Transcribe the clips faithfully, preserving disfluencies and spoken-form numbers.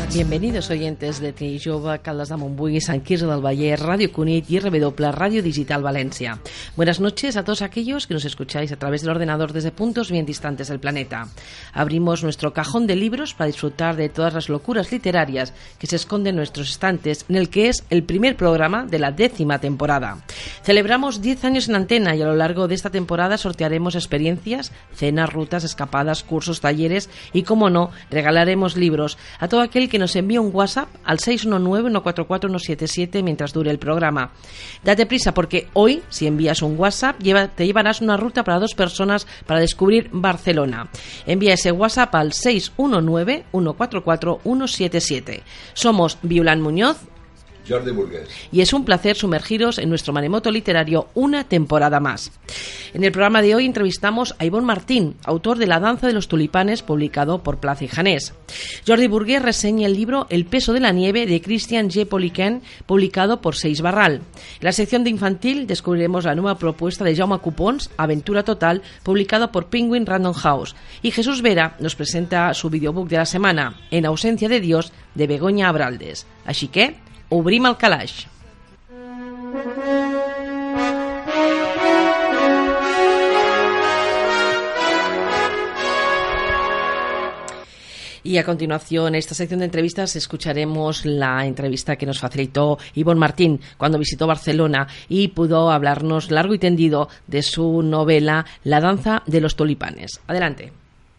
Bienvenidos oyentes de T Jove, Caldes de Montbui, San Quirze del Vallès, Radio Cunit y R W Radio Digital Valencia. Buenas noches a todos aquellos que nos escucháis a través del ordenador desde puntos bien distantes del planeta. Abrimos nuestro cajón de libros para disfrutar de todas las locuras literarias que se esconden en nuestros estantes, en el que es el primer programa de la décima temporada. Celebramos diez años en antena y a lo largo de esta temporada sortearemos experiencias, cenas, rutas, escapadas, cursos, talleres y, como no, regalaremos libros a todo aquel que nos envía un WhatsApp al seis uno nueve, uno cuatro cuatro, uno siete siete mientras dure el programa. Date prisa porque hoy, si envías un WhatsApp, lleva, te llevarás una ruta para dos personas para descubrir Barcelona. Envía ese WhatsApp al seis uno nueve, uno cuatro cuatro, uno siete siete. Somos Violant Muñoz, Jordi Burgués. Y es un placer sumergiros en nuestro maremoto literario una temporada más. En el programa de hoy entrevistamos a Ivonne Martín, autor de La danza de los tulipanes, publicado por Plaza y Janés. Jordi Burgués reseña el libro El peso de la nieve, de Christian G. Poliquin, publicado por Seix Barral. En la sección de infantil descubriremos la nueva propuesta de Jaume Cupons, Aventura Total, publicado por Penguin Random House. Y Jesús Vera nos presenta su videobook de la semana, En ausencia de Dios, de Begoña Abraldes. Així que, obrim el calaix. Y a continuación, en esta sección de entrevistas, escucharemos la entrevista que nos facilitó Ivonne Martín cuando visitó Barcelona y pudo hablarnos largo y tendido de su novela La danza de los tulipanes. Adelante.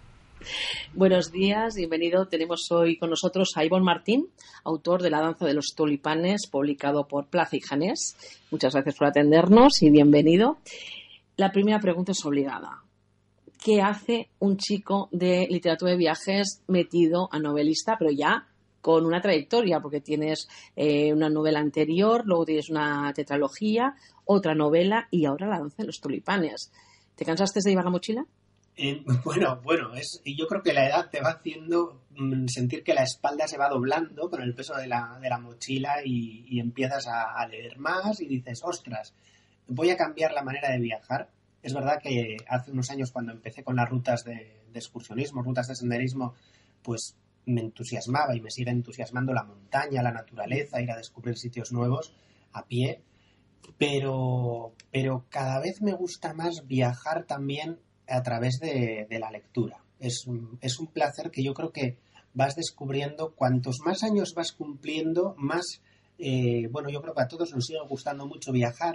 Buenos días, bienvenido. Tenemos hoy con nosotros a Ivonne Martín, autor de La danza de los tulipanes, publicado por Plaza y Janés. Muchas gracias por atendernos y bienvenido. La primera pregunta es obligada. ¿Qué hace un chico de literatura de viajes metido a novelista, pero ya con una trayectoria? Porque tienes eh, una novela anterior, luego tienes una tetralogía, otra novela y ahora La danza de los tulipanes. ¿Te cansaste de llevar la mochila? Eh, bueno, bueno, es, yo creo que la edad te va haciendo mm, sentir que la espalda se va doblando con el peso de la, de la mochila y, y empiezas a, a leer más y dices, ostras, voy a cambiar la manera de viajar. Es verdad que hace unos años cuando empecé con las rutas de, de excursionismo, rutas de senderismo, pues me entusiasmaba y me sigue entusiasmando la montaña, la naturaleza, ir a descubrir sitios nuevos a pie, pero, pero cada vez me gusta más viajar también a través de, de la lectura. Es un, es un placer que yo creo que vas descubriendo. Cuantos más años vas cumpliendo, más, eh, bueno, yo creo que a todos nos sigue gustando mucho viajar,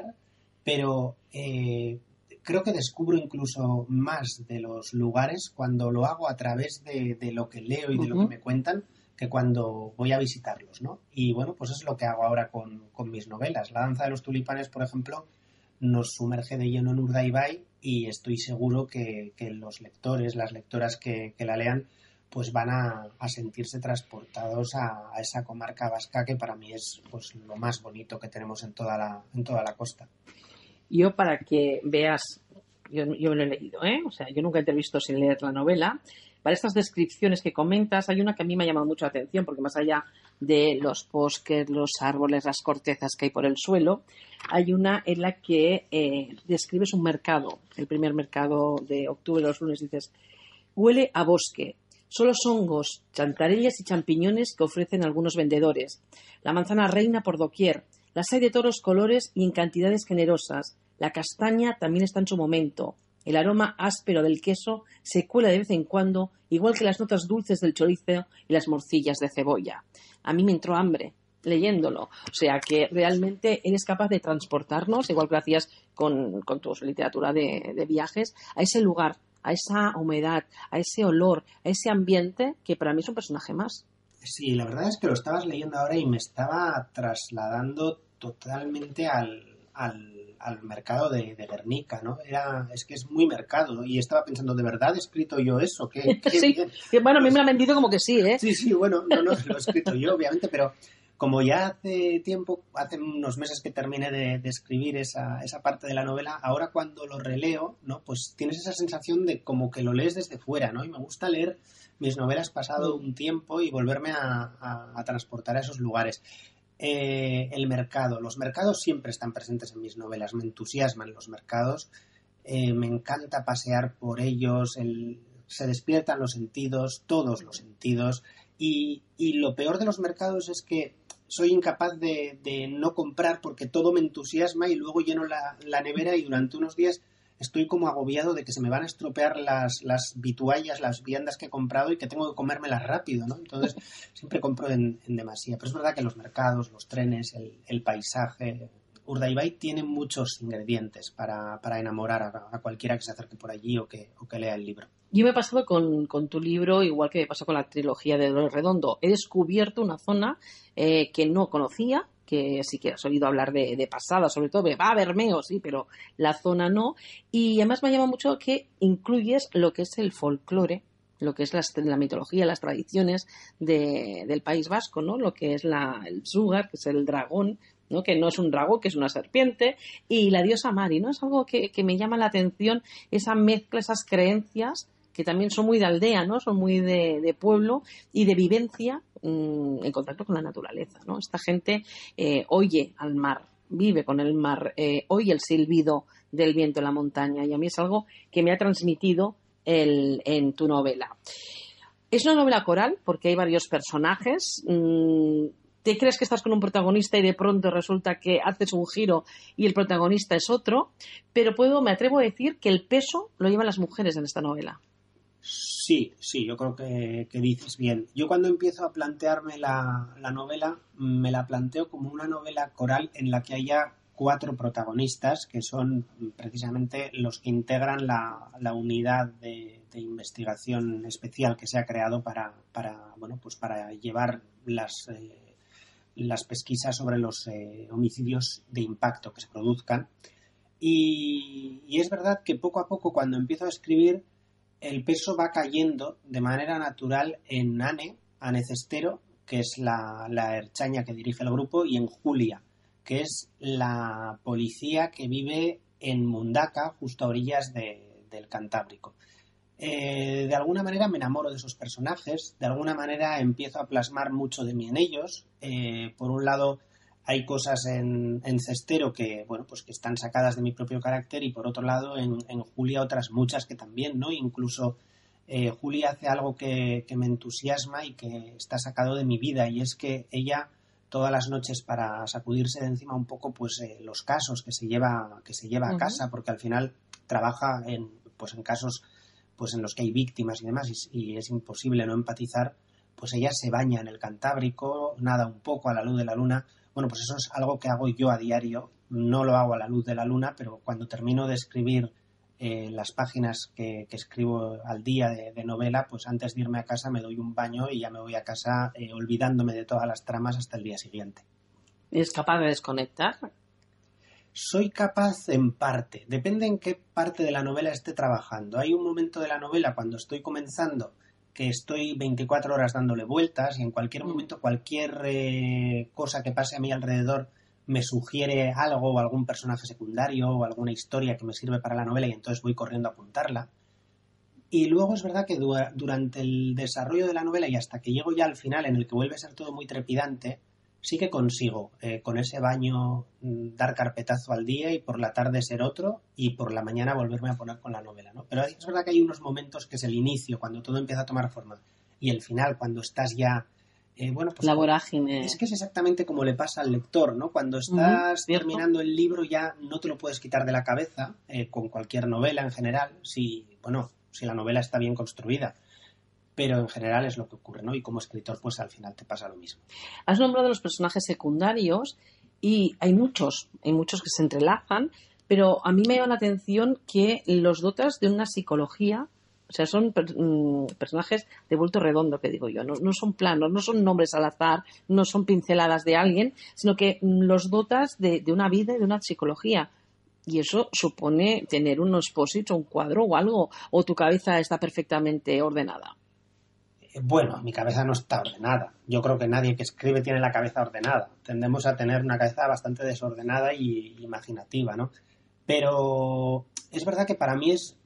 pero eh, creo que descubro incluso más de los lugares cuando lo hago a través de, de lo que leo y de uh-huh. lo que me cuentan que cuando voy a visitarlos, ¿no? Y bueno, pues es lo que hago ahora con, con mis novelas. La danza de los tulipanes, por ejemplo, nos sumerge de lleno en Urdaibai y estoy seguro que, que los lectores, las lectoras que, que la lean, pues van a, a sentirse transportados a, a esa comarca vasca que para mí es pues lo más bonito que tenemos en toda la, en toda la costa. Yo, para que veas, yo, yo me lo he leído, ¿eh? O sea, yo nunca he visto sin leer la novela. Para estas descripciones que comentas, hay una que a mí me ha llamado mucho la atención, porque más allá de los bosques, los árboles, las cortezas que hay por el suelo, hay una en la que eh, describes un mercado, el primer mercado de octubre, los lunes, dices, huele a bosque, solo hongos, chantarellas y champiñones que ofrecen algunos vendedores. La manzana reina por doquier, las hay de todos los colores y en cantidades generosas. La castaña también está en su momento. El aroma áspero del queso se cuela de vez en cuando, igual que las notas dulces del chorizo y las morcillas de cebolla. A mí me entró hambre leyéndolo. O sea que realmente eres capaz de transportarnos, igual que lo hacías con, con tu literatura de, de viajes, a ese lugar, a esa humedad, a ese olor, a ese ambiente que para mí es un personaje más. Sí, la verdad es que lo estabas leyendo ahora y me estaba trasladando totalmente al, al al mercado de, de Guernica, ¿no? Era, es que es muy mercado y estaba pensando, ¿de verdad he escrito yo eso? ¿Qué, qué sí, bien? Bueno, a mí me lo han vendido como que sí, ¿eh? Sí, sí, bueno, no, no, lo he escrito yo, obviamente, pero como ya hace tiempo, hace unos meses que terminé de, de escribir esa, esa parte de la novela, ahora cuando lo releo, ¿no? Pues tienes esa sensación de como que lo lees desde fuera, ¿no? Y me gusta leer mis novelas pasado un tiempo y volverme a, a, a transportar a esos lugares. Eh, el mercado. Los mercados siempre están presentes en mis novelas. Me entusiasman los mercados. Eh, me encanta pasear por ellos. El, se despiertan los sentidos, todos los sentidos. Y, y lo peor de los mercados es que soy incapaz de, de no comprar porque todo me entusiasma y luego lleno la, la nevera y durante unos días estoy como agobiado de que se me van a estropear las, las vituallas, las viandas que he comprado y que tengo que comérmelas rápido, ¿no? Entonces siempre compro en, en demasía. Pero es verdad que los mercados, los trenes, el, el paisaje... Urdaibai tiene muchos ingredientes para, para enamorar a, a cualquiera que se acerque por allí o que, o que lea el libro. Yo me he pasado con, con tu libro, igual que me pasó con la trilogía de Dolores Redondo. He descubierto una zona eh, que no conocía, que sí que has oído hablar de, de pasada, sobre todo, va a Bermeo, sí, pero la zona no. Y además me llama mucho que incluyes lo que es el folclore, lo que es la, la mitología, las tradiciones de, del País Vasco, ¿no? Lo que es la, el Sugar, que es el dragón, ¿no? Que no es un dragón, que es una serpiente, y la diosa Mari, ¿no? Es algo que, que me llama la atención, esa mezcla, esas creencias que también son muy de aldea, ¿no? Son muy de, de pueblo y de vivencia mmm, en contacto con la naturaleza, ¿no? Esta gente eh, oye al mar, vive con el mar, eh, oye el silbido del viento en la montaña, y a mí es algo que me ha transmitido el, en tu novela. Es una novela coral porque hay varios personajes. Mmm, te crees que estás con un protagonista y de pronto resulta que haces un giro y el protagonista es otro, pero puedo, me atrevo a decir que el peso lo llevan las mujeres en esta novela. Sí, sí, yo creo que, que dices bien. Yo cuando empiezo a plantearme la, la novela, me la planteo como una novela coral en la que haya cuatro protagonistas, que son precisamente los que integran la, la unidad de, de investigación especial que se ha creado para, para, bueno, pues para llevar las... Eh, las pesquisas sobre los eh, homicidios de impacto que se produzcan. Y, y es verdad que poco a poco, cuando empiezo a escribir, el peso va cayendo de manera natural en Ane, Ane Cestero, que es la, la erchaña que dirige el grupo, y en Julia, que es la policía que vive en Mundaka, justo a orillas de, del Cantábrico. Eh, de alguna manera me enamoro de esos personajes, de alguna manera empiezo a plasmar mucho de mí en ellos. Eh, por un lado hay cosas en, en Cestero que, bueno, pues que están sacadas de mi propio carácter, y por otro lado en, en Julia otras muchas que también, ¿no? Incluso eh, Julia hace algo que, que me entusiasma y que está sacado de mi vida, y es que ella todas las noches, para sacudirse de encima un poco pues eh, los casos que se lleva que se lleva a casa, uh-huh. porque al final trabaja en pues en casos pues en los que hay víctimas y demás, y, y es imposible no empatizar, pues ella se baña en el Cantábrico, nada un poco a la luz de la luna. Bueno, pues eso es algo que hago yo a diario, no lo hago a la luz de la luna, pero cuando termino de escribir eh, las páginas que, que escribo al día de, de novela, pues antes de irme a casa me doy un baño y ya me voy a casa eh, olvidándome de todas las tramas hasta el día siguiente. ¿Es capaz de desconectar? Soy capaz en parte, depende en qué parte de la novela esté trabajando. Hay un momento de la novela cuando estoy comenzando que estoy veinticuatro horas dándole vueltas, y en cualquier momento cualquier eh, cosa que pase a mi alrededor me sugiere algo, o algún personaje secundario o alguna historia que me sirve para la novela, y entonces voy corriendo a apuntarla. Y luego es verdad que du- durante el desarrollo de la novela y hasta que llego ya al final, en el que vuelve a ser todo muy trepidante, sí que consigo, eh, con ese baño, dar carpetazo al día y por la tarde ser otro, y por la mañana volverme a poner con la novela, ¿no? Pero es verdad que hay unos momentos que es el inicio, cuando todo empieza a tomar forma, y el final, cuando estás ya... Eh, bueno, pues la vorágine. Es que es exactamente como le pasa al lector, ¿no? Cuando estás uh-huh, terminando el libro ya no te lo puedes quitar de la cabeza, eh, con cualquier novela en general, si, bueno, si la novela está bien construida. Pero en general es lo que ocurre, ¿no? Y como escritor, pues al final te pasa lo mismo. Has nombrado los personajes secundarios y hay muchos, hay muchos que se entrelazan, pero a mí me llama la atención que los dotas de una psicología, o sea, son per, mmm, personajes de vuelto redondo, que digo yo, no, no son planos, no son nombres al azar, no son pinceladas de alguien, sino que los dotas de, de una vida y de una psicología. Y eso supone tener unos posits o un cuadro o algo, o tu cabeza está perfectamente ordenada. Bueno, mi cabeza no está ordenada. Yo creo que nadie que escribe tiene la cabeza ordenada. Tendemos a tener una cabeza bastante desordenada y imaginativa, ¿no? Pero es verdad que para mí es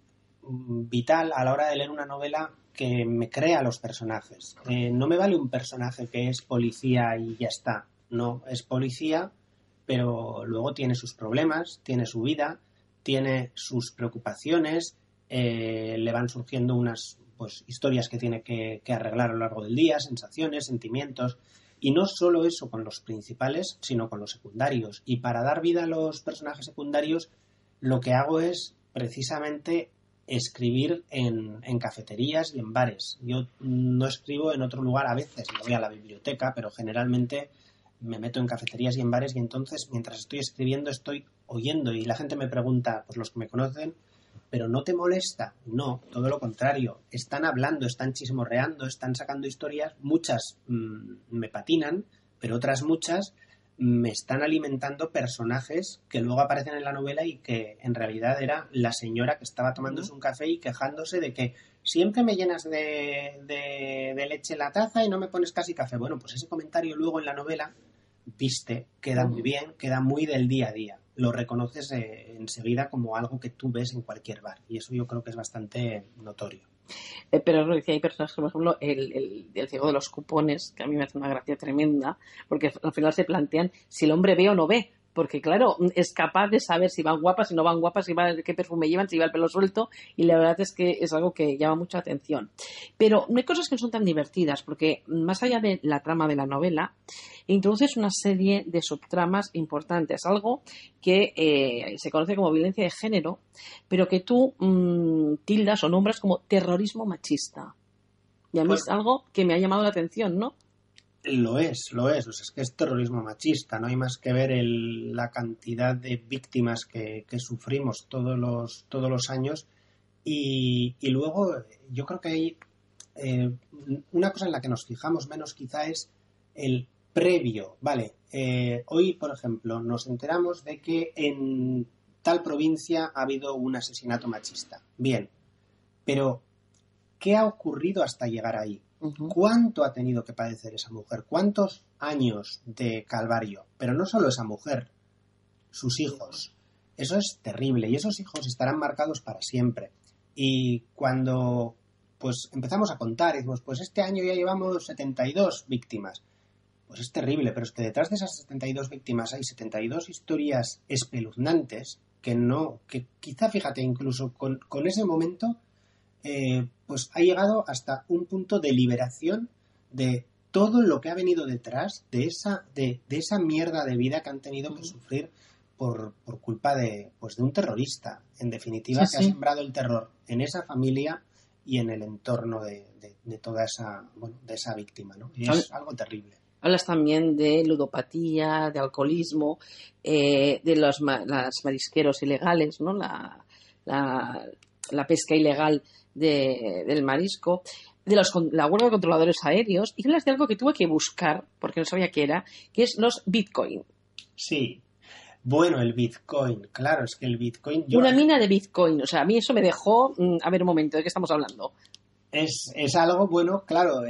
vital a la hora de leer una novela que me crea los personajes. Eh, no me vale un personaje que es policía y ya está. No, es policía, pero luego tiene sus problemas, tiene su vida, tiene sus preocupaciones, eh, le van surgiendo unas... pues historias que tiene que, que arreglar a lo largo del día, sensaciones, sentimientos. Y no solo eso con los principales, sino con los secundarios. Y para dar vida a los personajes secundarios, lo que hago es precisamente escribir en, en cafeterías y en bares. Yo no escribo en otro lugar a veces, me voy a la biblioteca, pero generalmente me meto en cafeterías y en bares y entonces mientras estoy escribiendo estoy oyendo y la gente me pregunta, pues los que me conocen, ¿pero no te molesta? No, todo lo contrario. Están hablando, están chismorreando, están sacando historias. Muchas mmm, me patinan, pero otras muchas me están alimentando personajes que luego aparecen en la novela y que en realidad era la señora que estaba tomándose un café y quejándose de que siempre me llenas de, de, de leche la taza y no me pones casi café. Bueno, pues ese comentario luego en la novela, viste, queda muy bien, queda muy del día a día. Lo reconoces eh, enseguida como algo que tú ves en cualquier bar. Y eso yo creo que es bastante notorio. Eh, pero lo decía, hay personas que, por ejemplo, el, el, el ciego de los cupones, que a mí me hace una gracia tremenda, porque al final se plantean si el hombre ve o no ve. Porque, claro, es capaz de saber si van guapas, si no van guapas, si va, qué perfume llevan, si lleva el pelo suelto, y la verdad es que es algo que llama mucha atención. Pero no hay cosas que no son tan divertidas, porque más allá de la trama de la novela, introduces una serie de subtramas importantes, algo que eh, se conoce como violencia de género, pero que tú mmm, tildas o nombras como terrorismo machista. Y a mí pues, es algo que me ha llamado la atención, ¿no? Lo es, lo es. O sea, es que es terrorismo machista. No hay más que ver el, la cantidad de víctimas que, que sufrimos todos los, todos los años. Y, y luego yo creo que hay eh, una cosa en la que nos fijamos menos quizá es el previo. Vale, eh, hoy, por ejemplo, nos enteramos de que en tal provincia ha habido un asesinato machista. Bien, pero ¿qué ha ocurrido hasta llegar ahí? Uh-huh. ¿Cuánto ha tenido que padecer esa mujer? ¿Cuántos años de calvario? Pero no solo esa mujer, sus hijos. Eso es terrible y esos hijos estarán marcados para siempre. Y cuando pues empezamos a contar y decimos, pues este año ya llevamos setenta y dos víctimas, pues es terrible, pero es que detrás de esas setenta y dos víctimas hay setenta y dos historias espeluznantes que no, que quizá, fíjate, incluso con, con ese momento Eh, pues ha llegado hasta un punto de liberación de todo lo que ha venido detrás de esa, de, de esa mierda de vida que han tenido que sufrir por, por culpa de, pues de un terrorista, en definitiva, sí, que sí. ha sembrado el terror en esa familia y en el entorno de, de, de toda esa, bueno, de esa víctima, ¿no? Y es algo terrible. Hablas también de ludopatía, de alcoholismo, eh, de los las marisqueros ilegales, ¿no? La, la, la pesca ilegal De, del marisco, de los, la huelga de controladores aéreos, y hablas de algo que tuve que buscar porque no sabía qué era, que es los Bitcoin. Sí, bueno, el Bitcoin, claro, es que el Bitcoin... Yo... Una mina de Bitcoin, o sea, a mí eso me dejó... A ver, un momento, ¿de qué estamos hablando? Es, es algo, bueno, claro,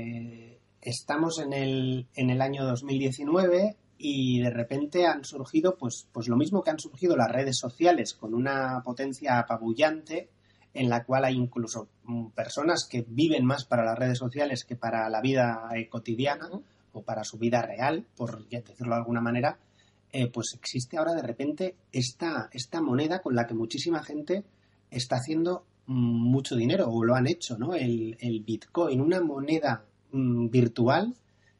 eh, estamos en el, en el año dos mil diecinueve y de repente han surgido, pues, pues lo mismo que han surgido las redes sociales con una potencia apabullante, en la cual hay incluso personas que viven más para las redes sociales que para la vida eh, cotidiana uh-huh. o para su vida real, por decirlo de alguna manera, eh, pues existe ahora de repente esta, esta moneda con la que muchísima gente está haciendo mucho dinero, o lo han hecho, ¿no? El, el Bitcoin, una moneda mm, virtual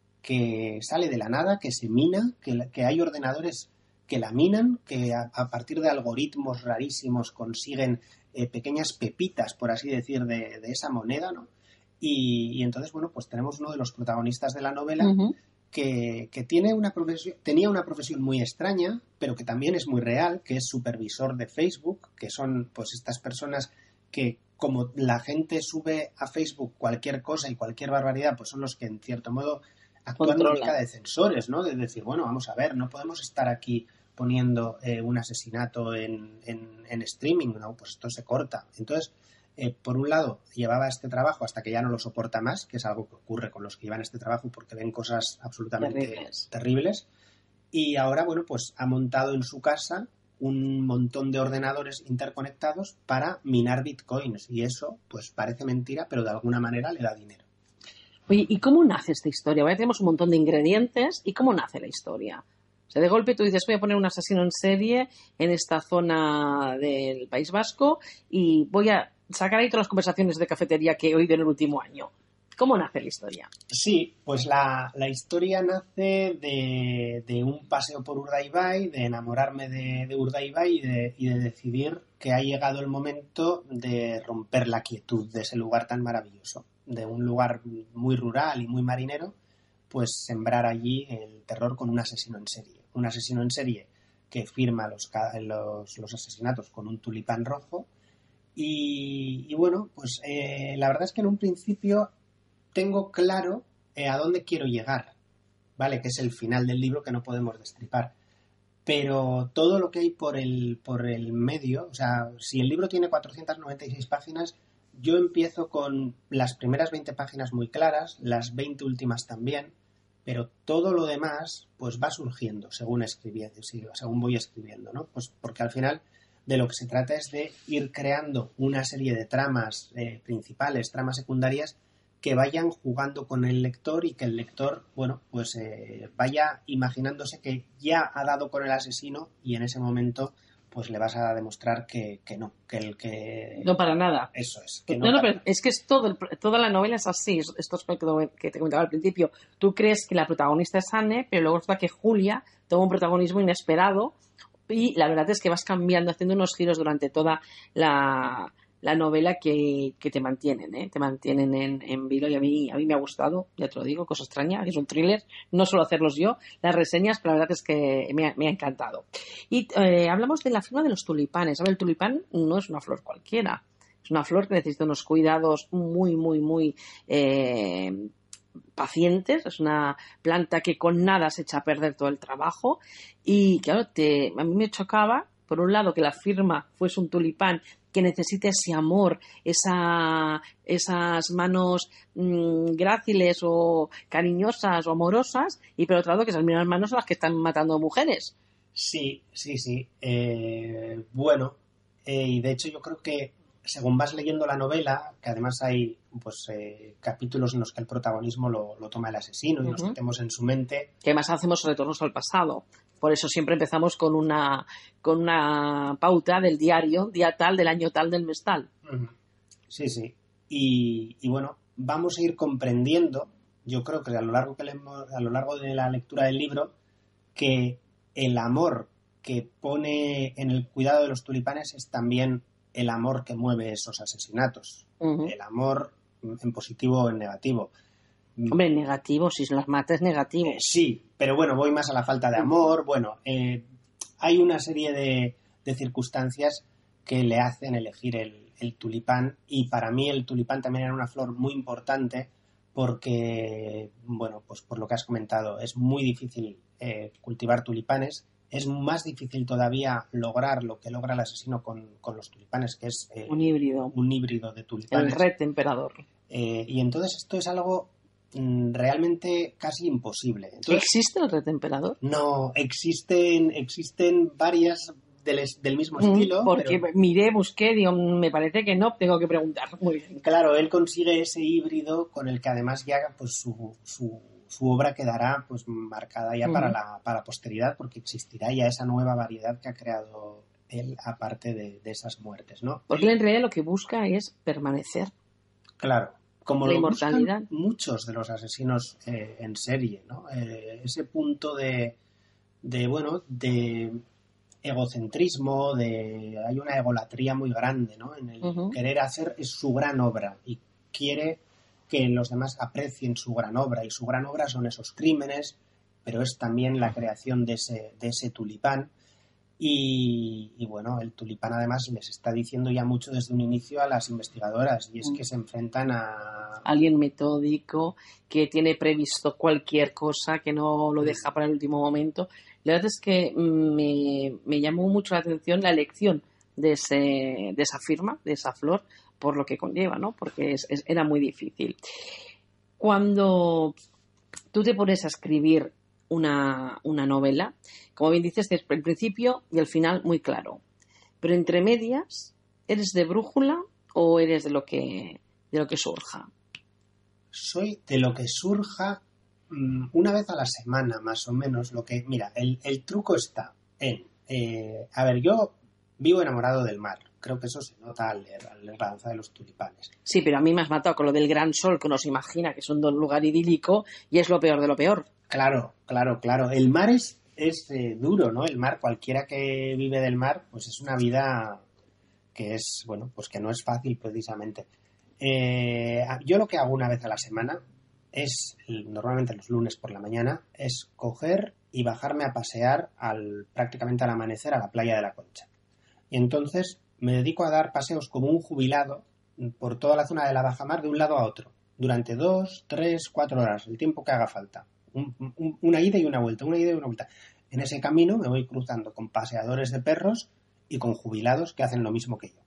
que sale de la nada, que se mina, que, que hay ordenadores que la minan, que a, a partir de algoritmos rarísimos consiguen eh, pequeñas pepitas, por así decir, de, de esa moneda, ¿no? Y, y entonces, bueno, pues tenemos uno de los protagonistas de la novela uh-huh. que, que tiene una profesión, tenía una profesión muy extraña, pero que también es muy real, que es supervisor de Facebook, que son pues estas personas que, como la gente sube a Facebook cualquier cosa y cualquier barbaridad, pues son los que en cierto modo actúan de defensores, ¿no? De decir, bueno, vamos a ver, no podemos estar aquí poniendo eh, un asesinato en, en, en streaming, ¿no? Pues esto se corta. Entonces, eh, por un lado, llevaba este trabajo hasta que ya no lo soporta más, que es algo que ocurre con los que llevan este trabajo porque ven cosas absolutamente terribles. terribles. Y ahora, bueno, pues ha montado en su casa un montón de ordenadores interconectados para minar bitcoins. Y eso, pues parece mentira, pero de alguna manera le da dinero. Oye, ¿y cómo nace esta historia? Ahora tenemos un montón de ingredientes. ¿Y cómo nace la historia? O sea, de golpe tú dices, voy a poner un asesino en serie en esta zona del País Vasco y voy a sacar ahí todas las conversaciones de cafetería que he oído en el último año. ¿Cómo nace la historia? Sí, pues la, la historia nace de, de un paseo por Urdaibai, de enamorarme de, de Urdaibai y de, y de decidir que ha llegado el momento de romper la quietud de ese lugar tan maravilloso, de un lugar muy rural y muy marinero, pues sembrar allí el terror con un asesino en serie. Un asesino en serie que firma los, los, los asesinatos con un tulipán rojo y, y bueno, pues eh, la verdad es que en un principio tengo claro eh, a dónde quiero llegar, ¿vale? Que es el final del libro que no podemos destripar. Pero todo lo que hay por el, por el medio, o sea, si el libro tiene cuatrocientas noventa y seis páginas, yo empiezo con las primeras veinte páginas muy claras, las veinte últimas también, pero todo lo demás pues va surgiendo según escribiendo, según voy escribiendo, ¿no? Pues porque al final de lo que se trata es de ir creando una serie de tramas eh, principales, tramas secundarias, que vayan jugando con el lector y que el lector, bueno, pues eh, vaya imaginándose que ya ha dado con el asesino y en ese momento pues le vas a demostrar que, que no, que el que... No, para nada. Eso es. Que no, no, no, para... pero es que es todo el, toda la novela es así, esto es lo que te comentaba al principio. Tú crees que la protagonista es Anne, pero luego resulta que Julia toma un protagonismo inesperado y la verdad es que vas cambiando, haciendo unos giros durante toda la... la novela que, que te mantienen, ¿eh? Te mantienen en, en vilo y a mí, a mí me ha gustado, ya te lo digo, cosa extraña, es un thriller, no suelo hacerlos yo, las reseñas, pero la verdad es que me ha, me ha encantado. Y eh, hablamos de la firma de los tulipanes. Ahora, el tulipán no es una flor cualquiera, es una flor que necesita unos cuidados muy, muy, muy eh, pacientes, es una planta que con nada se echa a perder todo el trabajo y claro, te, a mí me chocaba, por un lado, que la firma fuese un tulipán que necesite ese amor, esa, esas manos mmm, gráciles o cariñosas o amorosas, y por otro lado que esas mismas manos son las que están matando mujeres. Sí, sí, sí. Eh, bueno, eh, y de hecho yo creo que según vas leyendo la novela, que además hay pues eh, capítulos en los que el protagonismo lo, lo toma el asesino y uh-huh. nos metemos en su mente. Que además hacemos retornos al pasado. Por eso siempre empezamos con una, con una pauta del diario, día tal, del año tal, del mes tal. Uh-huh. Sí, sí. Y, y bueno, vamos a ir comprendiendo, yo creo que a lo largo que leemos, a lo largo de la lectura del libro, que el amor que pone en el cuidado de los tulipanes es también el amor que mueve esos asesinatos. Uh-huh. El amor en positivo o en negativo. Hombre, negativo, si las matas es negativo. Eh, sí, pero bueno, voy más a la falta de amor. Bueno, eh, hay una serie de, de circunstancias que le hacen elegir el, el tulipán y para mí el tulipán también era una flor muy importante porque, bueno, pues por lo que has comentado, es muy difícil eh, cultivar tulipanes. Es más difícil todavía lograr lo que logra el asesino con, con los tulipanes, que es eh, un híbrido. Un híbrido de tulipanes. El red emperador. Eh, y entonces esto es algo mm, realmente casi imposible. Entonces, ¿existe el red emperador? No, existen, existen varias del, del mismo estilo. Porque pero... miré, busqué, digo, me parece que no, tengo que preguntar. Muy bien. Claro, él consigue ese híbrido con el que además ya pues su... su su obra quedará pues marcada ya uh-huh. para la para la posteridad porque existirá ya esa nueva variedad que ha creado él aparte de, de esas muertes, ¿no? Porque él en realidad lo que busca es permanecer. Claro, como la lo inmortalidad. Buscan muchos de los asesinos eh, en serie, ¿no? Eh, ese punto de, de bueno, de egocentrismo, de hay una egolatría muy grande, ¿no? En el uh-huh. querer hacer es su gran obra y quiere que los demás aprecien su gran obra y su gran obra son esos crímenes, pero es también la creación de ese, de ese tulipán y, y bueno, el tulipán además les está diciendo ya mucho desde un inicio a las investigadoras y es que se enfrentan a... alguien metódico que tiene previsto cualquier cosa, que no lo deja para el último momento. La verdad es que me, me llamó mucho la atención la elección de, ese, de esa firma, de esa flor, por lo que conlleva, ¿no? Porque es, es, era muy difícil. Cuando tú te pones a escribir una, una novela, como bien dices, es el principio y el final muy claro. Pero entre medias, ¿eres de brújula o eres de lo que, de lo que surja? Soy de lo que surja una vez a la semana, más o menos, lo que... Mira, el, el truco está en... Eh, a ver, yo vivo enamorado del mar. Creo que eso se nota al leer, al leer La danza de los tulipanes. Sí, pero a mí me has matado con lo del gran sol, que uno se imagina que es un lugar idílico y es lo peor de lo peor. Claro, claro, claro. El mar es, es eh, duro, ¿no? El mar, cualquiera que vive del mar, pues es una vida que es, bueno, pues que no es fácil precisamente. Eh, yo lo que hago una vez a la semana es, normalmente los lunes por la mañana, es coger y bajarme a pasear al, prácticamente al amanecer a la playa de la Concha. Y entonces me dedico a dar paseos como un jubilado por toda la zona de la bajamar de un lado a otro, durante dos, tres, cuatro horas, el tiempo que haga falta. Un, un, una ida y una vuelta, una ida y una vuelta. En ese camino me voy cruzando con paseadores de perros y con jubilados que hacen lo mismo que yo.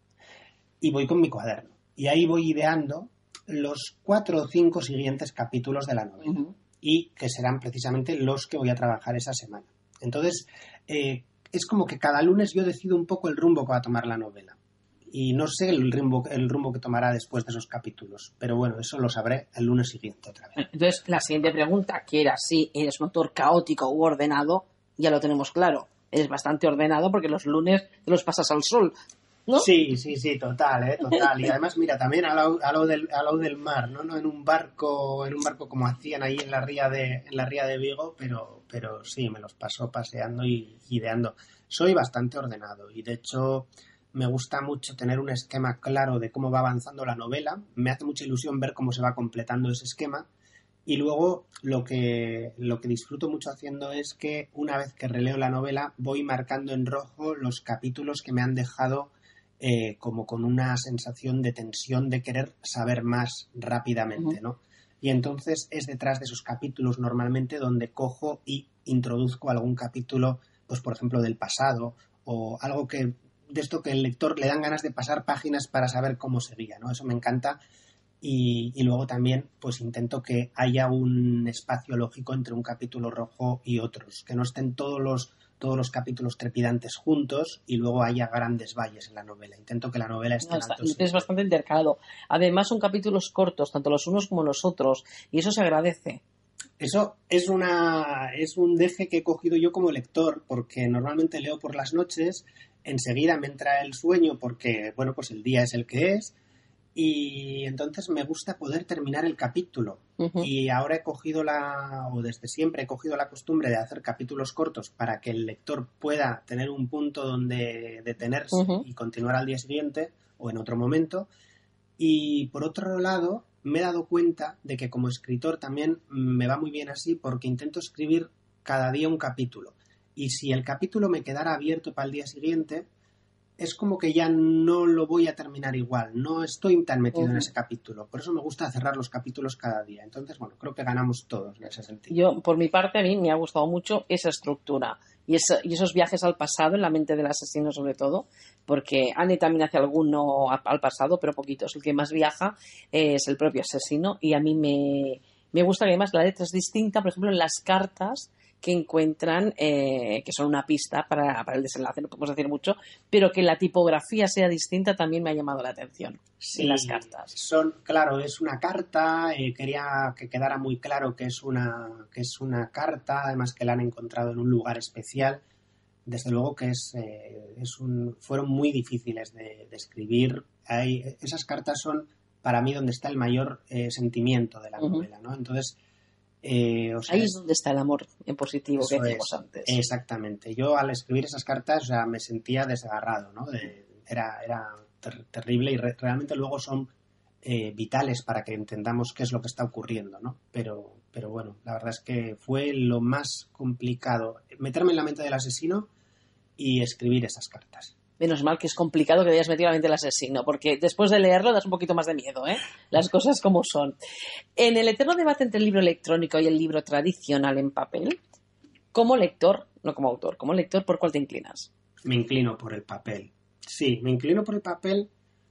Y voy con mi cuaderno. Y ahí voy ideando los cuatro o cinco siguientes capítulos de la novela. Uh-huh. Y que serán precisamente los que voy a trabajar esa semana. Entonces, eh, es como que cada lunes yo decido un poco el rumbo que va a tomar la novela. Y no sé el rumbo, el rumbo que tomará después de esos capítulos. Pero bueno, eso lo sabré el lunes siguiente otra vez. Entonces, la siguiente pregunta, que era si eres un autor caótico u ordenado, ya lo tenemos claro. Eres bastante ordenado porque los lunes te los pasas al sol, ¿no? Sí, sí, sí, total, ¿eh? Total. Y además, mira, también al lado, al lado, del, al lado del mar, ¿no? No en un barco, en un barco como hacían ahí en la ría de, en la ría de Vigo, pero, pero sí, me los paso paseando y ideando. Soy bastante ordenado y, de hecho, me gusta mucho tener un esquema claro de cómo va avanzando la novela. Me hace mucha ilusión ver cómo se va completando ese esquema. Y luego lo que, lo que disfruto mucho haciendo es que una vez que releo la novela voy marcando en rojo los capítulos que me han dejado eh, como con una sensación de tensión, de querer saber más rápidamente, uh-huh. ¿no? Y entonces es detrás de esos capítulos normalmente donde cojo y introduzco algún capítulo, pues por ejemplo del pasado o algo que de esto que el lector le dan ganas de pasar páginas para saber cómo seguía, ¿no? Eso me encanta. Y, y luego también pues intento que haya un espacio lógico entre un capítulo rojo y otros, que no estén todos los, todos los capítulos trepidantes juntos y luego haya grandes valles en la novela. Intento que la novela esté no, en alto. Es bastante intercalado. Además son capítulos cortos, tanto los unos como los otros, y eso se agradece. Eso es una es un deje que he cogido yo como lector, porque normalmente leo por las noches, enseguida me entra el sueño porque, bueno, pues el día es el que es. Y entonces me gusta poder terminar el capítulo. Uh-huh. Y ahora he cogido la, o desde siempre he cogido la costumbre de hacer capítulos cortos para que el lector pueda tener un punto donde detenerse uh-huh. y continuar al día siguiente o en otro momento. Y por otro lado, me he dado cuenta de que como escritor también me va muy bien así porque intento escribir cada día un capítulo. Y si el capítulo me quedara abierto para el día siguiente, es como que ya no lo voy a terminar igual, no estoy tan metido uh-huh. en ese capítulo, por eso me gusta cerrar los capítulos cada día. Entonces, bueno, creo que ganamos todos en ese sentido. Yo, por mi parte, a mí me ha gustado mucho esa estructura y, esa, y esos viajes al pasado, en la mente del asesino sobre todo, porque Anne también hace alguno al pasado, pero poquitos. El que más viaja es el propio asesino y a mí me, me gusta que además la letra es distinta, por ejemplo, en las cartas que encuentran, eh, que son una pista para, para el desenlace, no podemos decir mucho, pero que la tipografía sea distinta también me ha llamado la atención. Sí, en las cartas. Son, claro, es una carta, eh, quería que quedara muy claro que es una, que es una carta, además que la han encontrado en un lugar especial. Desde luego que es, eh, es un, fueron muy difíciles de, de escribir. Hay, esas cartas son, para mí, donde está el mayor eh, sentimiento de la uh-huh. novela, ¿no? Entonces, Eh, o sea, ahí es donde está el amor en positivo que decíamos es, antes. Exactamente. Yo al escribir esas cartas, o sea, me sentía desgarrado, ¿no? De, era era ter- terrible y re- realmente luego son eh, vitales para que entendamos qué es lo que está ocurriendo, ¿no? Pero, pero bueno, la verdad es que fue lo más complicado, meterme en la mente del asesino y escribir esas cartas. Menos mal que es complicado que hayas metido la mente del asesino, porque después de leerlo das un poquito más de miedo, ¿eh? Las cosas como son. En el eterno debate entre el libro electrónico y el libro tradicional en papel, como lector, no como autor, como lector, ¿por cuál te inclinas? Me inclino por el papel. Sí, me inclino por el papel,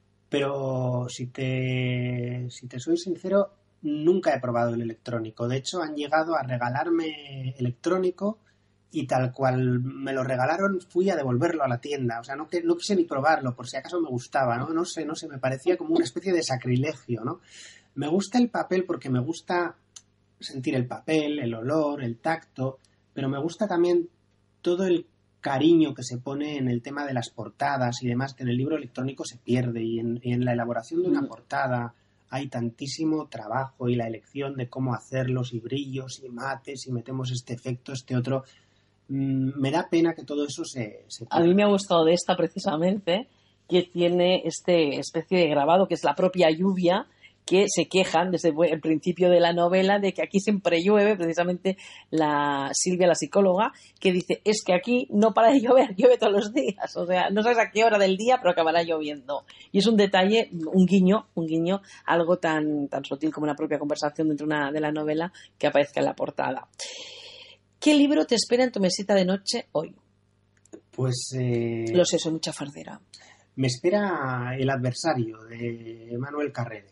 pero si te, si te soy sincero, nunca he probado el electrónico. De hecho, han llegado a regalarme electrónico y tal cual me lo regalaron fui a devolverlo a la tienda. O sea, no, que, no quise ni probarlo por si acaso me gustaba, ¿no? No sé, no sé, me parecía como una especie de sacrilegio, ¿no? Me gusta el papel porque me gusta sentir el papel, el olor, el tacto, pero me gusta también todo el cariño que se pone en el tema de las portadas y demás, que en el libro electrónico se pierde, y en, y en la elaboración de una portada hay tantísimo trabajo y la elección de cómo hacerlos, y brillos y mates, y metemos este efecto, este otro. Mm, me da pena que todo eso se, se pierda. A mí me ha gustado de esta precisamente que tiene este especie de grabado que es la propia lluvia, que se quejan desde el principio de la novela de que aquí siempre llueve, precisamente la Silvia, la psicóloga, que dice, es que aquí no para de llover, llueve todos los días, o sea, no sabes a qué hora del día, pero acabará lloviendo. Y es un detalle, un guiño, un guiño, algo tan, tan sutil como una propia conversación dentro de, una, de la novela que aparezca en la portada. ¿Qué libro te espera en tu mesita de noche hoy? Pues... Eh... Lo sé, soy mucha fardera. Me espera El adversario, de Manuel Carrere.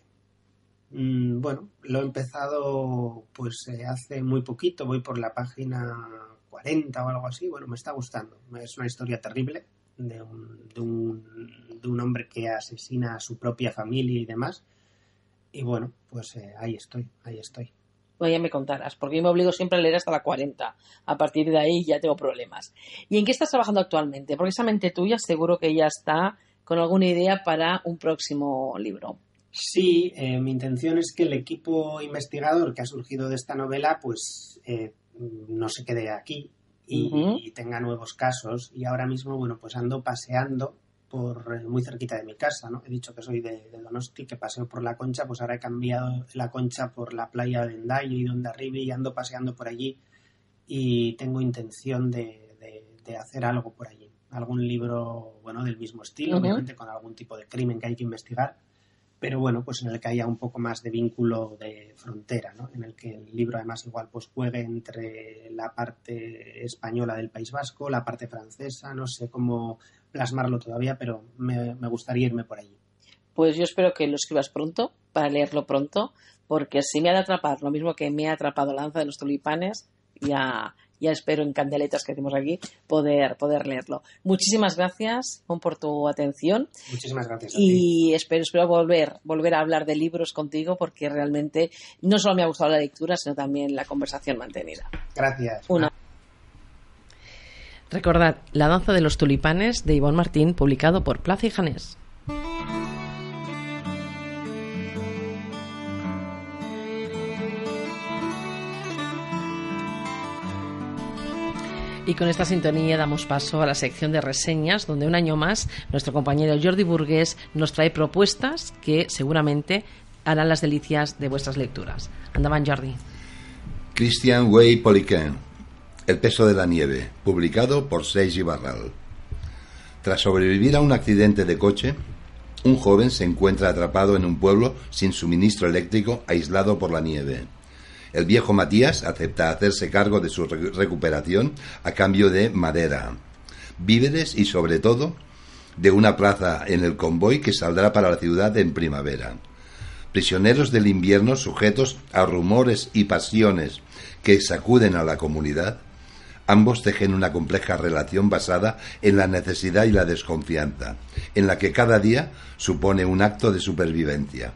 Mm, bueno, lo he empezado pues eh, hace muy poquito, voy por la página cuarenta o algo así. Bueno, me está gustando. Es una historia terrible de un, de un, de un hombre que asesina a su propia familia y demás. Y bueno, pues eh, ahí estoy, ahí estoy. Bueno, ya me contarás, porque yo me obligo siempre a leer hasta la cuarenta. A partir de ahí ya tengo problemas. ¿Y en qué estás trabajando actualmente? Porque esa mente tuya seguro que ya está con alguna idea para un próximo libro. Sí, eh, mi intención es que el equipo investigador que ha surgido de esta novela pues eh, no se quede aquí y, uh-huh. y tenga nuevos casos. Y ahora mismo, bueno, pues ando paseando por eh, muy cerquita de mi casa, ¿no? He dicho que soy de, de Donosti, que paseo por La Concha, pues ahora he cambiado La Concha por la playa de Hendaye y de Hondarribia y ando paseando por allí y tengo intención de, de, de hacer algo por allí. Algún libro, bueno, del mismo estilo, uh-huh. obviamente con algún tipo de crimen que hay que investigar, pero bueno, pues en el que haya un poco más de vínculo de frontera, ¿no? En el que el libro además igual pues juegue entre la parte española del País Vasco, la parte francesa, no sé cómo plasmarlo todavía, pero me, me gustaría irme por allí. Pues yo espero que lo escribas pronto, para leerlo pronto, porque si me ha de atrapar lo mismo que me ha atrapado Lanza de los Tulipanes, ya... Ya espero en candeletas que hacemos aquí poder, poder leerlo. Muchísimas gracias, Juan, por tu atención. Muchísimas gracias a y ti. espero, espero volver, volver a hablar de libros contigo porque realmente no solo me ha gustado la lectura, sino también la conversación mantenida. Gracias. Una. Recordad, La danza de los tulipanes de Ivonne Martín, publicado por Plaza y Janés. Y con esta sintonía damos paso a la sección de reseñas, donde un año más nuestro compañero Jordi Burgués nos trae propuestas que seguramente harán las delicias de vuestras lecturas. Andaban, Jordi. Christian Way Poliquin, El peso de la nieve, publicado por Sergi Barral. Tras sobrevivir a un accidente de coche, un joven se encuentra atrapado en un pueblo sin suministro eléctrico, aislado por la nieve. El viejo Matías acepta hacerse cargo de su recuperación a cambio de madera, víveres y, sobre todo, de una plaza en el convoy que saldrá para la ciudad en primavera. Prisioneros del invierno, sujetos a rumores y pasiones que sacuden a la comunidad, ambos tejen una compleja relación basada en la necesidad y la desconfianza, en la que cada día supone un acto de supervivencia.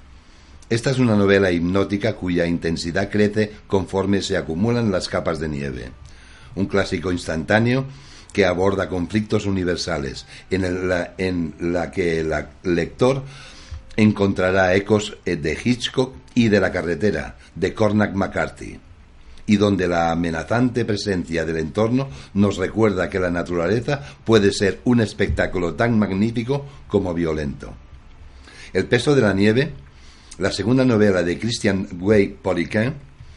Esta es una novela hipnótica cuya intensidad crece conforme se acumulan las capas de nieve. Un clásico instantáneo que aborda conflictos universales, en, el, la, en la que el lector encontrará ecos de Hitchcock y de La carretera, de Cormac McCarthy, y donde la amenazante presencia del entorno nos recuerda que la naturaleza puede ser un espectáculo tan magnífico como violento. El peso de la nieve, la segunda novela de Christian Way Poliquin,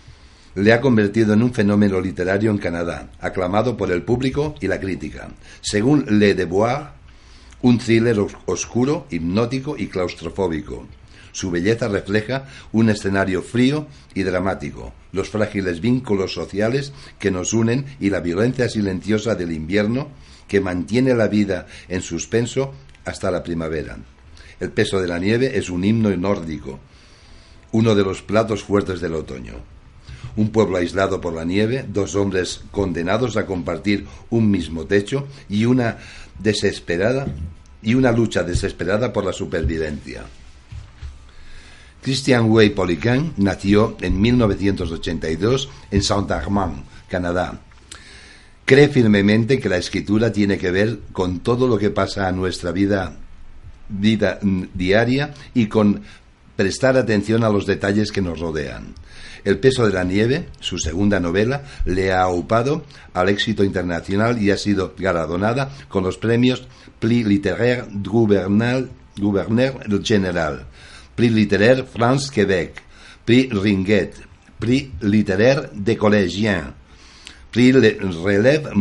le ha convertido en un fenómeno literario en Canadá, aclamado por el público y la crítica. Según Le Devoir, un thriller oscuro, hipnótico y claustrofóbico. Su belleza refleja un escenario frío y dramático, los frágiles vínculos sociales que nos unen y la violencia silenciosa del invierno que mantiene la vida en suspenso hasta la primavera. El peso de la nieve es un himno nórdico, uno de los platos fuertes del otoño. Un pueblo aislado por la nieve, dos hombres condenados a compartir un mismo techo y una desesperada y una lucha desesperada por la supervivencia. Christian Way Poliquin nació en mil novecientos ochenta y dos en Saint-Armand, Canadá. Cree firmemente que la escritura tiene que ver con todo lo que pasa a nuestra vida, vida diaria y con prestar atención a los detalles que nos rodean. El peso de la nieve, su segunda novela, le ha aupado al éxito internacional y ha sido galardonada con los premios Prix Littéraire Gouverneur General, Prix Littéraire France-Québec, Prix Ringuet, Prix Littéraire des Collégiens, Prix Relève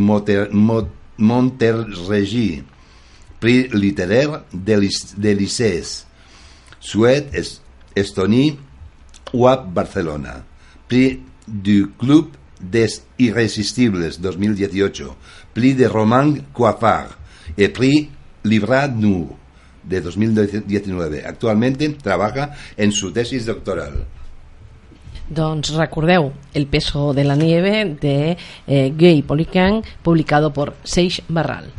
Montérégie, Prix Littéraire des Lycées, Suède, Estonie, U A P Barcelona, Prix du Club des Irrésistibles dos mil dieciocho, Prix de Romain Coiffard y Prix Livra-nous de dos mil diecinueve. Actualmente trabaja en su tesis doctoral. Doncs recordeu El peso de la nieve de eh, Guy Poliquin, publicado por Seix Barral.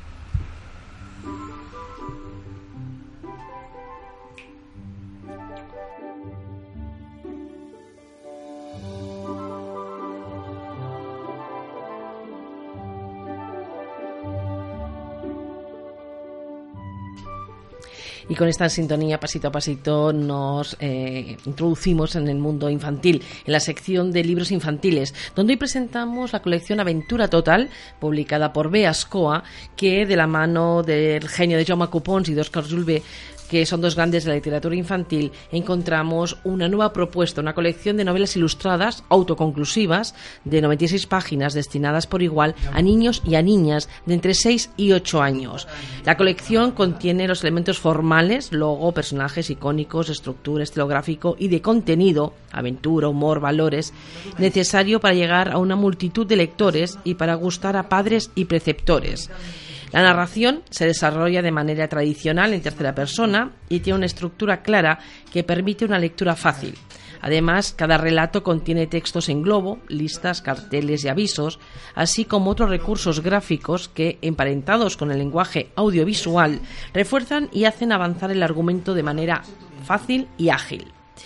Y con esta sintonía, pasito a pasito, nos eh, introducimos en el mundo infantil, en la sección de libros infantiles, donde hoy presentamos la colección Aventura Total, publicada por Beascoa, que de la mano del genio de Jaume Copons y de Òscar Julvé, que son dos grandes de la literatura infantil, encontramos una nueva propuesta, una colección de novelas ilustradas autoconclusivas de noventa y seis páginas destinadas por igual a niños y a niñas de entre seis y ocho años. La colección contiene los elementos formales, logo, personajes icónicos, estructura, estilográfico y de contenido, aventura, humor, valores, necesario para llegar a una multitud de lectores y para gustar a padres y preceptores. La narración se desarrolla de manera tradicional en tercera persona y tiene una estructura clara que permite una lectura fácil. Además, cada relato contiene textos en globo, listas, carteles y avisos, así como otros recursos gráficos que, emparentados con el lenguaje audiovisual, refuerzan y hacen avanzar el argumento de manera fácil y ágil.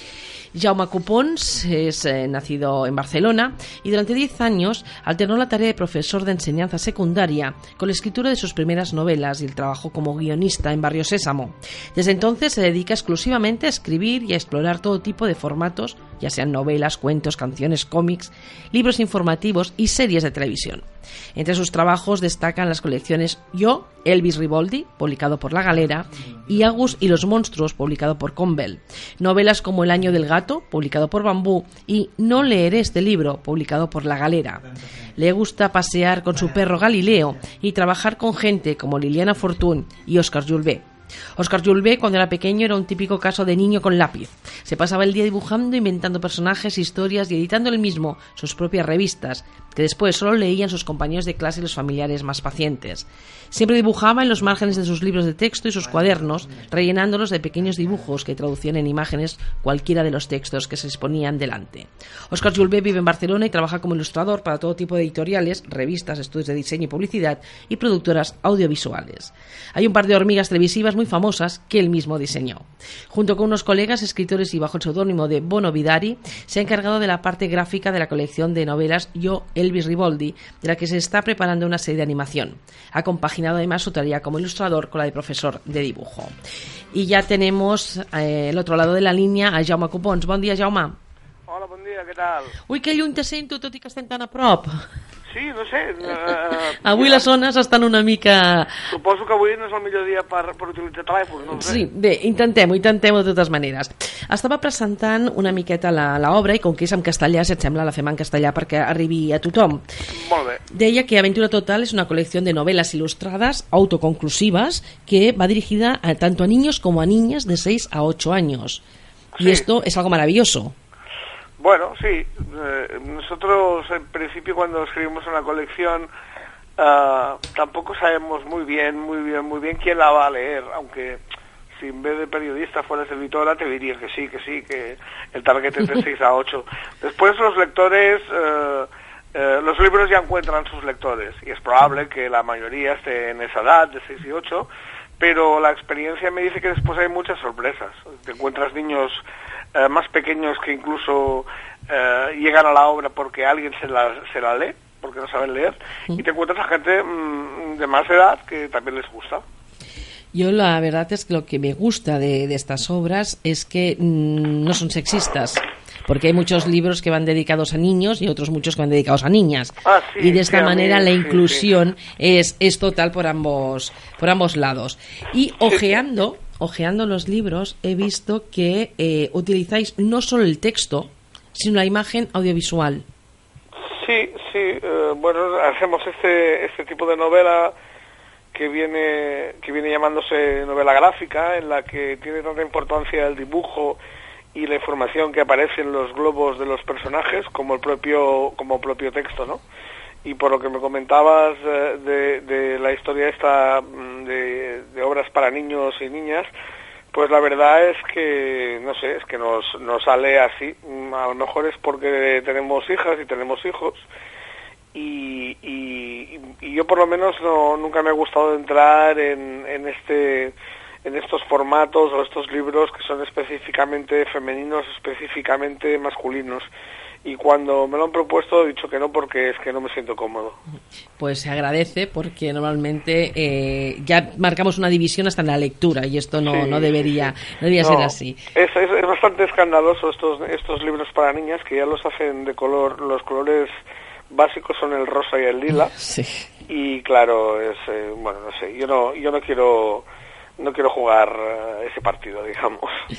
Jaume Copons es eh, nacido en Barcelona y durante diez años alternó la tarea de profesor de enseñanza secundaria con la escritura de sus primeras novelas y el trabajo como guionista en Barrio Sésamo. Desde entonces se dedica exclusivamente a escribir y a explorar todo tipo de formatos, ya sean novelas, cuentos, canciones, cómics, libros informativos y series de televisión. Entre sus trabajos destacan las colecciones Yo, Elvis Riboldi, publicado por La Galera, y Agus y los monstruos, publicado por Convel. Novelas como El año del gato, publicado por Bambú, y No leeré este libro, publicado por La Galera. Le gusta pasear con su perro Galileo y trabajar con gente como Liliana Fortuny y Òscar Julvé. Òscar Julvé, cuando era pequeño, era un típico caso de niño con lápiz. Se pasaba el día dibujando, inventando personajes, historias y editando él mismo sus propias revistas, que después solo leían sus compañeros de clase y los familiares más pacientes. Siempre dibujaba en los márgenes de sus libros de texto y sus cuadernos, rellenándolos de pequeños dibujos que traducían en imágenes cualquiera de los textos que se exponían delante. Òscar Julvé vive en Barcelona y trabaja como ilustrador para todo tipo de editoriales, revistas, estudios de diseño y publicidad y productoras audiovisuales. Hay un par de hormigas televisivas muy famosas que él mismo diseñó. Junto con unos colegas escritores y bajo el seudónimo de Bono Vidari, se ha encargado de la parte gráfica de la colección de novelas Yo, Elvis Riboldi, de la que se está preparando una serie de animación. Ha compaginado además su tarea como ilustrador con la de profesor de dibujo. Y ya tenemos eh, el otro lado de la línea a Jaume Copons. Bon dia, Jaume. Hola, bon dia, què tal? Ui, que lluny te sento, tot i que estem tan a prop. Sí, no sé. Uh, avui ja. Les zones estan una mica... Suposo que avui no és el millor dia per, per utilitzar telèfon, no sé. Sí, bé, intentem-ho, intentem-ho de totes maneres. Estava presentant una miqueta l'obra i com que és en castellà, si et sembla, la fem en castellà perquè arribi a tothom. Molt bé. Deia que Aventura Total es una colección de novelas ilustradas autoconclusivas que va dirigida a, tanto a niños como a niñas de seis a ocho años. Sí. Y esto es algo maravilloso. Bueno, sí. Eh, nosotros, en principio, cuando escribimos una colección, uh, tampoco sabemos muy bien, muy bien, muy bien quién la va a leer, aunque si en vez de periodista fueras editora, te diría que sí, que sí, que el target es de seis a ocho. Después los lectores, uh, uh, los libros ya encuentran sus lectores, y es probable que la mayoría esté en esa edad, de seis y ocho, pero la experiencia me dice que después hay muchas sorpresas. Te encuentras niños eh, más pequeños que incluso eh, llegan a la obra porque alguien se la, se la lee, porque no saben leer, ¿sí? Y te encuentras a gente mmm, de más edad que también les gusta. Yo la verdad es que lo que me gusta de, de estas obras es que mmm, no son sexistas, porque hay muchos libros que van dedicados a niños y otros muchos que van dedicados a niñas. Ah, sí, y de esta sí, manera mí, la sí, inclusión sí. es, es total por ambos, por ambos lados. Y ojeando, ojeando los libros he visto que eh, utilizáis no solo el texto, sino la imagen audiovisual. Sí, sí, eh, bueno, hacemos este este tipo de novela que viene que viene llamándose novela gráfica, en la que tiene tanta importancia el dibujo y la información que aparece en los globos de los personajes como el propio como propio texto, ¿no? Y por lo que me comentabas eh, de, de la historia esta de, de obras para niños y niñas, pues la verdad es que, no sé, es que nos, nos sale así. A lo mejor es porque tenemos hijas y tenemos hijos. Y, y, y yo por lo menos no, nunca me ha gustado entrar en, en este en estos formatos o estos libros que son específicamente femeninos, específicamente masculinos. Y cuando me lo han propuesto he dicho que no, porque es que no me siento cómodo. Pues se agradece, porque normalmente eh, ya marcamos una división hasta en la lectura, y esto no, sí, no debería, sí, sí. no debería no, ser así. Es, es, es bastante escandaloso estos estos libros para niñas, que ya los hacen de color, los colores básicos son el rosa y el lila. Sí. Y claro, es eh, bueno, no sé, yo no yo no quiero no quiero jugar uh, ese partido, digamos.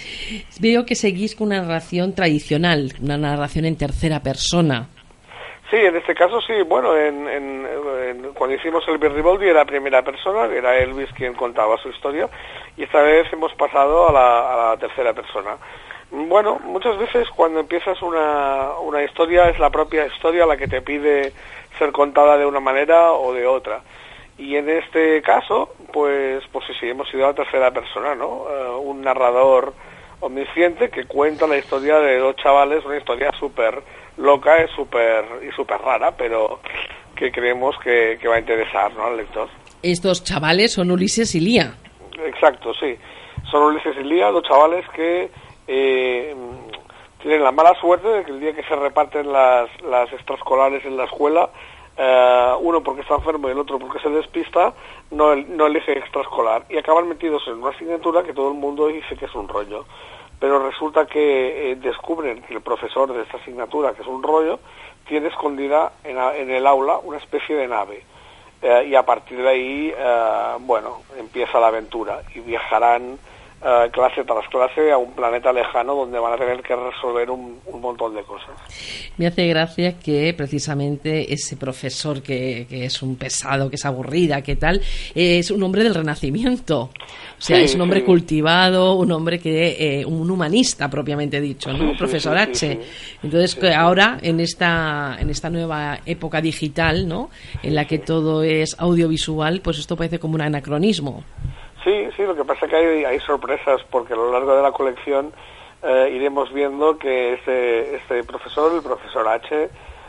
Veo que seguís con una narración tradicional, una narración en tercera persona. Sí, en este caso sí. Bueno, en, en, en, cuando hicimos el Birriboldi era primera persona, era Elvis quien contaba su historia, y esta vez hemos pasado a la, a la tercera persona. Bueno, muchas veces cuando empiezas una, una historia es la propia historia la que te pide ser contada de una manera o de otra. Y en este caso, pues pues sí, sí, hemos ido a la tercera persona, ¿no? Uh, un narrador omnisciente que cuenta la historia de dos chavales, una historia súper loca y súper y súper rara, pero que creemos que, que va a interesar, ¿no?, al lector. Estos chavales son Ulises y Lía. Exacto, sí. Son Ulises y Lía, dos chavales que eh, tienen la mala suerte de que el día que se reparten las, las extraescolares en la escuela, Uh, uno porque está enfermo y el otro porque se despista, no, no elige extraescolar, y acaban metidos en una asignatura que todo el mundo dice que es un rollo, pero resulta que eh, descubren que el profesor de esta asignatura, que es un rollo, tiene escondida en, en el aula una especie de nave, uh, y a partir de ahí uh, bueno, empieza la aventura y viajarán Uh, clase tras clase a un planeta lejano donde van a tener que resolver un, un montón de cosas. Me hace gracia que precisamente ese profesor que, que es un pesado, que es aburrida, que tal, es un hombre del Renacimiento. O sea, sí, es un hombre sí. cultivado, un hombre que eh, un humanista propiamente dicho, ¿no? Sí, profesor sí, sí, H. Sí, Entonces, sí, que sí. ahora en esta en esta nueva época digital, ¿no?, en la que todo es audiovisual, pues esto parece como un anacronismo. Sí, sí, lo que pasa es que hay, hay sorpresas, porque a lo largo de la colección eh, iremos viendo que este, este profesor, el profesor H,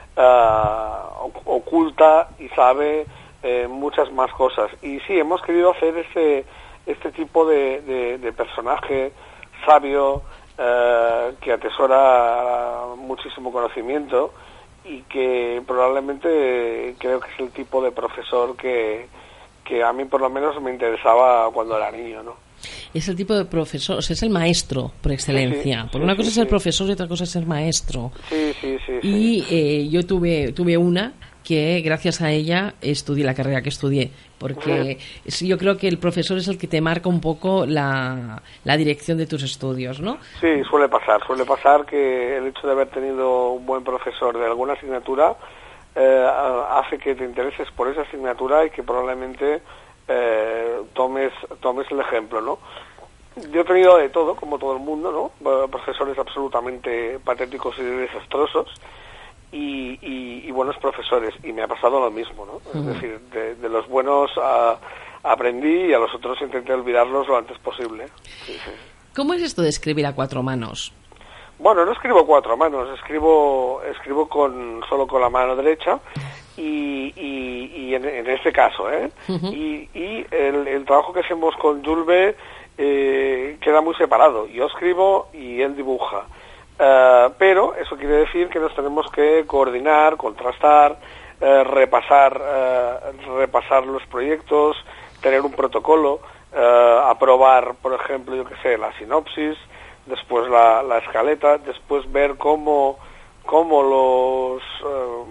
uh, oculta y sabe eh, muchas más cosas. Y sí, hemos querido hacer este, este tipo de, de, de personaje sabio, uh, que atesora muchísimo conocimiento y que probablemente creo que es el tipo de profesor que... que a mí por lo menos me interesaba cuando era niño, ¿no? Es el tipo de profesor, o sea, es el maestro por excelencia. Sí, sí, Porque una sí, cosa sí, es el profesor y otra cosa es ser maestro. Sí, sí, sí. Y sí. Eh, yo tuve tuve una que gracias a ella estudié la carrera que estudié, porque sí. yo creo que el profesor es el que te marca un poco la, la dirección de tus estudios, ¿no? Sí, suele pasar, suele pasar que el hecho de haber tenido un buen profesor de alguna asignatura Eh, hace que te intereses por esa asignatura y que probablemente eh, tomes tomes el ejemplo, ¿no? Yo he tenido de todo, como todo el mundo, ¿no? Profesores absolutamente patéticos y desastrosos y, y, y buenos profesores, y me ha pasado lo mismo, ¿no? Uh-huh. Es decir, de, de los buenos a, aprendí y a los otros intenté olvidarlos lo antes posible. Sí, sí. ¿Cómo es esto de escribir a cuatro manos? Bueno, no escribo cuatro manos, escribo escribo con solo con la mano derecha, y, y, y en, en este caso, ¿eh? Uh-huh. Y, y el, el trabajo que hacemos con Julve eh, queda muy separado. Yo escribo y él dibuja. Uh, pero eso quiere decir que nos tenemos que coordinar, contrastar, uh, repasar, uh, repasar los proyectos, tener un protocolo, uh, aprobar, por ejemplo, yo que sé, la sinopsis, después la, la escaleta, después ver cómo, cómo los... Uh,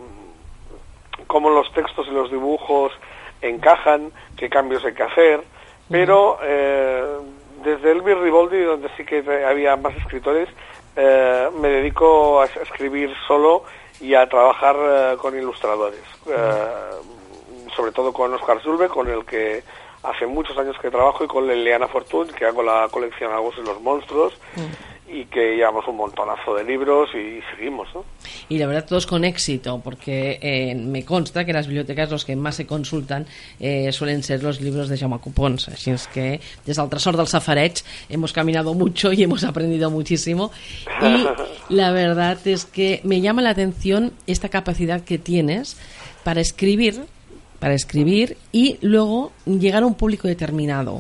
cómo los textos y los dibujos encajan, qué cambios hay que hacer, pero eh, desde Elvis Riboldi, donde sí que había más escritores, eh, me dedico a escribir solo y a trabajar eh, con ilustradores, eh, sobre todo con Oscar Julve, con el que hace muchos años que trabajo, y con Liliana Fortuny, que hago la colección Agos y los monstruos, y que llevamos un montonazo de libros y seguimos, ¿no? Y la verdad todos con éxito, porque eh, me consta que en las bibliotecas los que más se consultan eh, suelen ser los libros de Jaume Copons, así es que desde el Tresor del Safareig hemos caminado mucho y hemos aprendido muchísimo, y la verdad es que me llama la atención esta capacidad que tienes para escribir para escribir y luego llegar a un público determinado.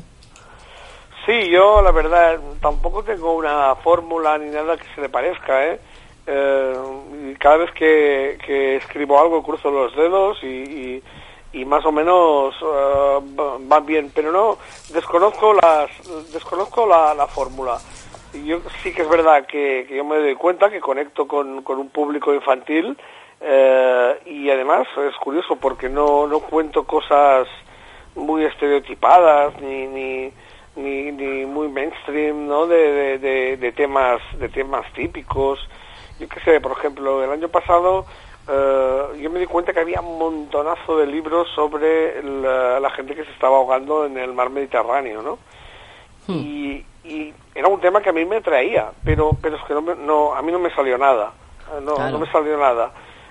Sí, yo la verdad tampoco tengo una fórmula ni nada que se le parezca, ¿eh? eh y cada vez que, que escribo algo cruzo los dedos y, y, y más o menos uh, va bien, pero no, desconozco las desconozco la, la fórmula. Yo sí que es verdad que, que yo me doy cuenta que conecto con, con un público infantil, eh, y además es curioso porque no, no cuento cosas muy estereotipadas ni... ni Ni, ni muy mainstream, ¿no? De, de, de, de temas de temas típicos. Yo qué sé, por ejemplo, el año pasado uh, yo me di cuenta que había un montonazo de libros sobre la, la gente que se estaba ahogando en el mar Mediterráneo, ¿no? Hmm. Y, y era un tema que a mí me atraía, pero pero es que no, me, no a mí no me salió nada, no, claro. no me salió nada.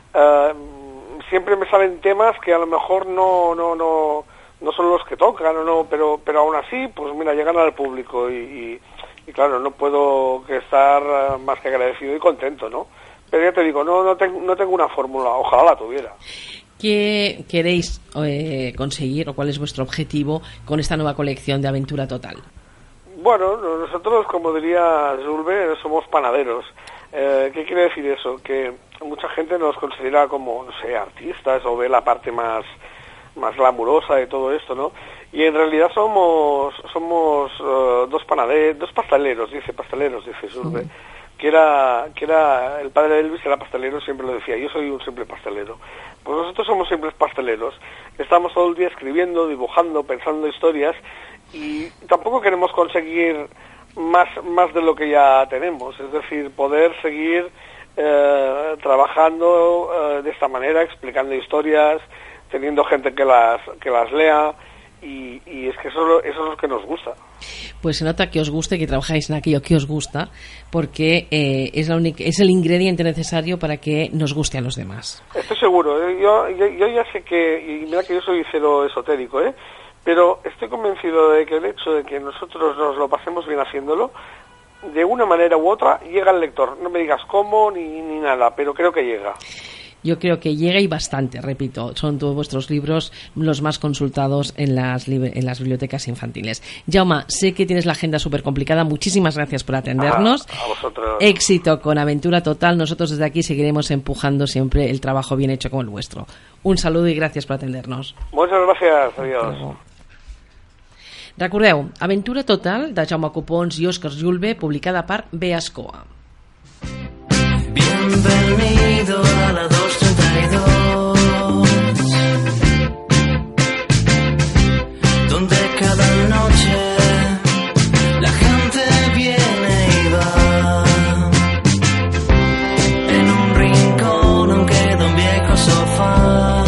Uh, siempre me salen temas que a lo mejor no no no no son los que tocan o no, pero pero aún así, pues mira, llegan al público y, y, y claro, no puedo que estar más que agradecido y contento, ¿no? Pero ya te digo, no no, te, no tengo una fórmula, ojalá la tuviera. ¿Qué queréis eh, conseguir o cuál es vuestro objetivo con esta nueva colección de Aventura Total? Bueno, nosotros, como diría Julve, somos panaderos. Eh, ¿Qué quiere decir eso? Que mucha gente nos considera como, no sé, artistas o ve la parte más... más glamurosa de todo esto, ¿no? Y en realidad somos somos uh, dos panaderos, dos pasteleros, dice pasteleros, dice Julve, uh-huh. que era que era el padre de Elvis, era pastelero, siempre lo decía, yo soy un simple pastelero. Pues nosotros somos simples pasteleros, estamos todo el día escribiendo, dibujando, pensando historias, y tampoco queremos conseguir más más de lo que ya tenemos, es decir, poder seguir eh, trabajando eh, de esta manera, explicando historias, teniendo gente que las que las lea, y, y es que eso, eso es lo que nos gusta. Pues se nota que os gusta y que trabajáis en aquello que os gusta, porque eh, es, la única, es el ingrediente necesario para que nos guste a los demás. Estoy seguro, ¿eh? yo, yo, yo ya sé que, y mira que yo soy cero esotérico, ¿eh? pero estoy convencido de que el hecho de que nosotros nos lo pasemos bien haciéndolo, de una manera u otra, llega al lector. No me digas cómo ni, ni nada, pero creo que llega. Yo creo que llega y bastante, repito, son todos vuestros libros los más consultados en las, en las bibliotecas infantiles. Jaume, sé que tienes la agenda súper complicada, muchísimas gracias por atendernos. Ah, a vosotros. Éxito con Aventura Total, nosotros desde aquí seguiremos empujando siempre el trabajo bien hecho como el vuestro. Un saludo y gracias por atendernos. Muchas gracias, adiós. Recordeu, Aventura Total, de Jaume Copons i Òscar Julve, publicada per Beascoa. Bienvenido a la dos treinta y dos, donde cada noche la gente viene y va. En un rincón aún queda un viejo sofá.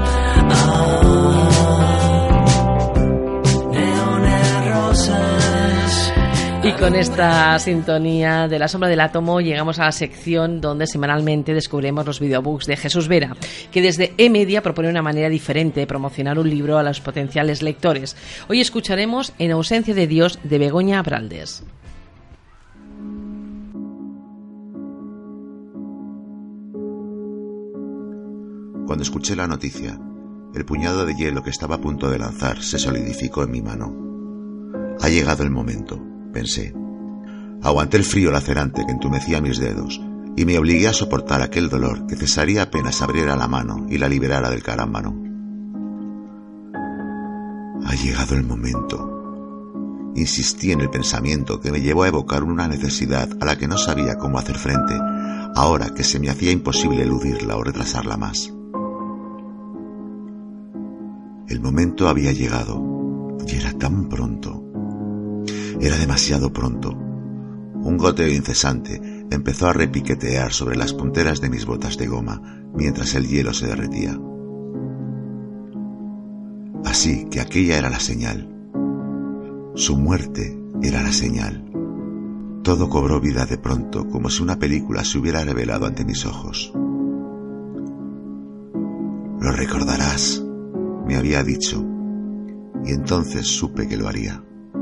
Ah, neones rosas. Y con esta sintonía de La Sombra del Átomo llegamos a la sección donde semanalmente descubriremos los videobooks de Jesús Vera, que desde eMedia propone una manera diferente de promocionar un libro a los potenciales lectores. Hoy escucharemos En ausencia de Dios, de Begoña Abraldes. Cuando escuché la noticia, el puñado de hielo que estaba a punto de lanzar se solidificó en mi mano. Ha llegado el momento, pensé. Aguanté el frío lacerante que entumecía mis dedos y me obligué a soportar aquel dolor que cesaría apenas abriera la mano y la liberara del carámbano. Ha llegado el momento. Insistí en el pensamiento que me llevó a evocar una necesidad a la que no sabía cómo hacer frente, ahora que se me hacía imposible eludirla o retrasarla más. El momento había llegado, y era tan pronto. Era demasiado pronto. Un goteo incesante empezó a repiquetear sobre las punteras de mis botas de goma mientras el hielo se derretía. Así que aquella era la señal. Su muerte era la señal. Todo cobró vida de pronto, como si una película se hubiera revelado ante mis ojos. Lo recordarás, me había dicho, y entonces supe que lo haría.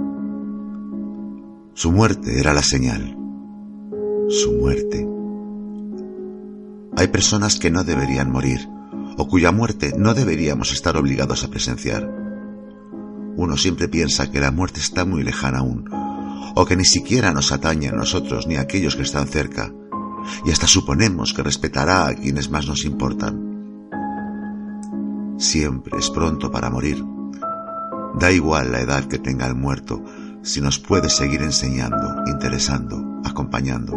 Su muerte era la señal. Su muerte. Hay personas que no deberían morir, o cuya muerte no deberíamos estar obligados a presenciar. Uno siempre piensa que la muerte está muy lejana aún, o que ni siquiera nos atañe a nosotros ni a aquellos que están cerca, y hasta suponemos que respetará a quienes más nos importan. Siempre es pronto para morir. Da igual la edad que tenga el muerto, si nos puede seguir enseñando, interesando, acompañando.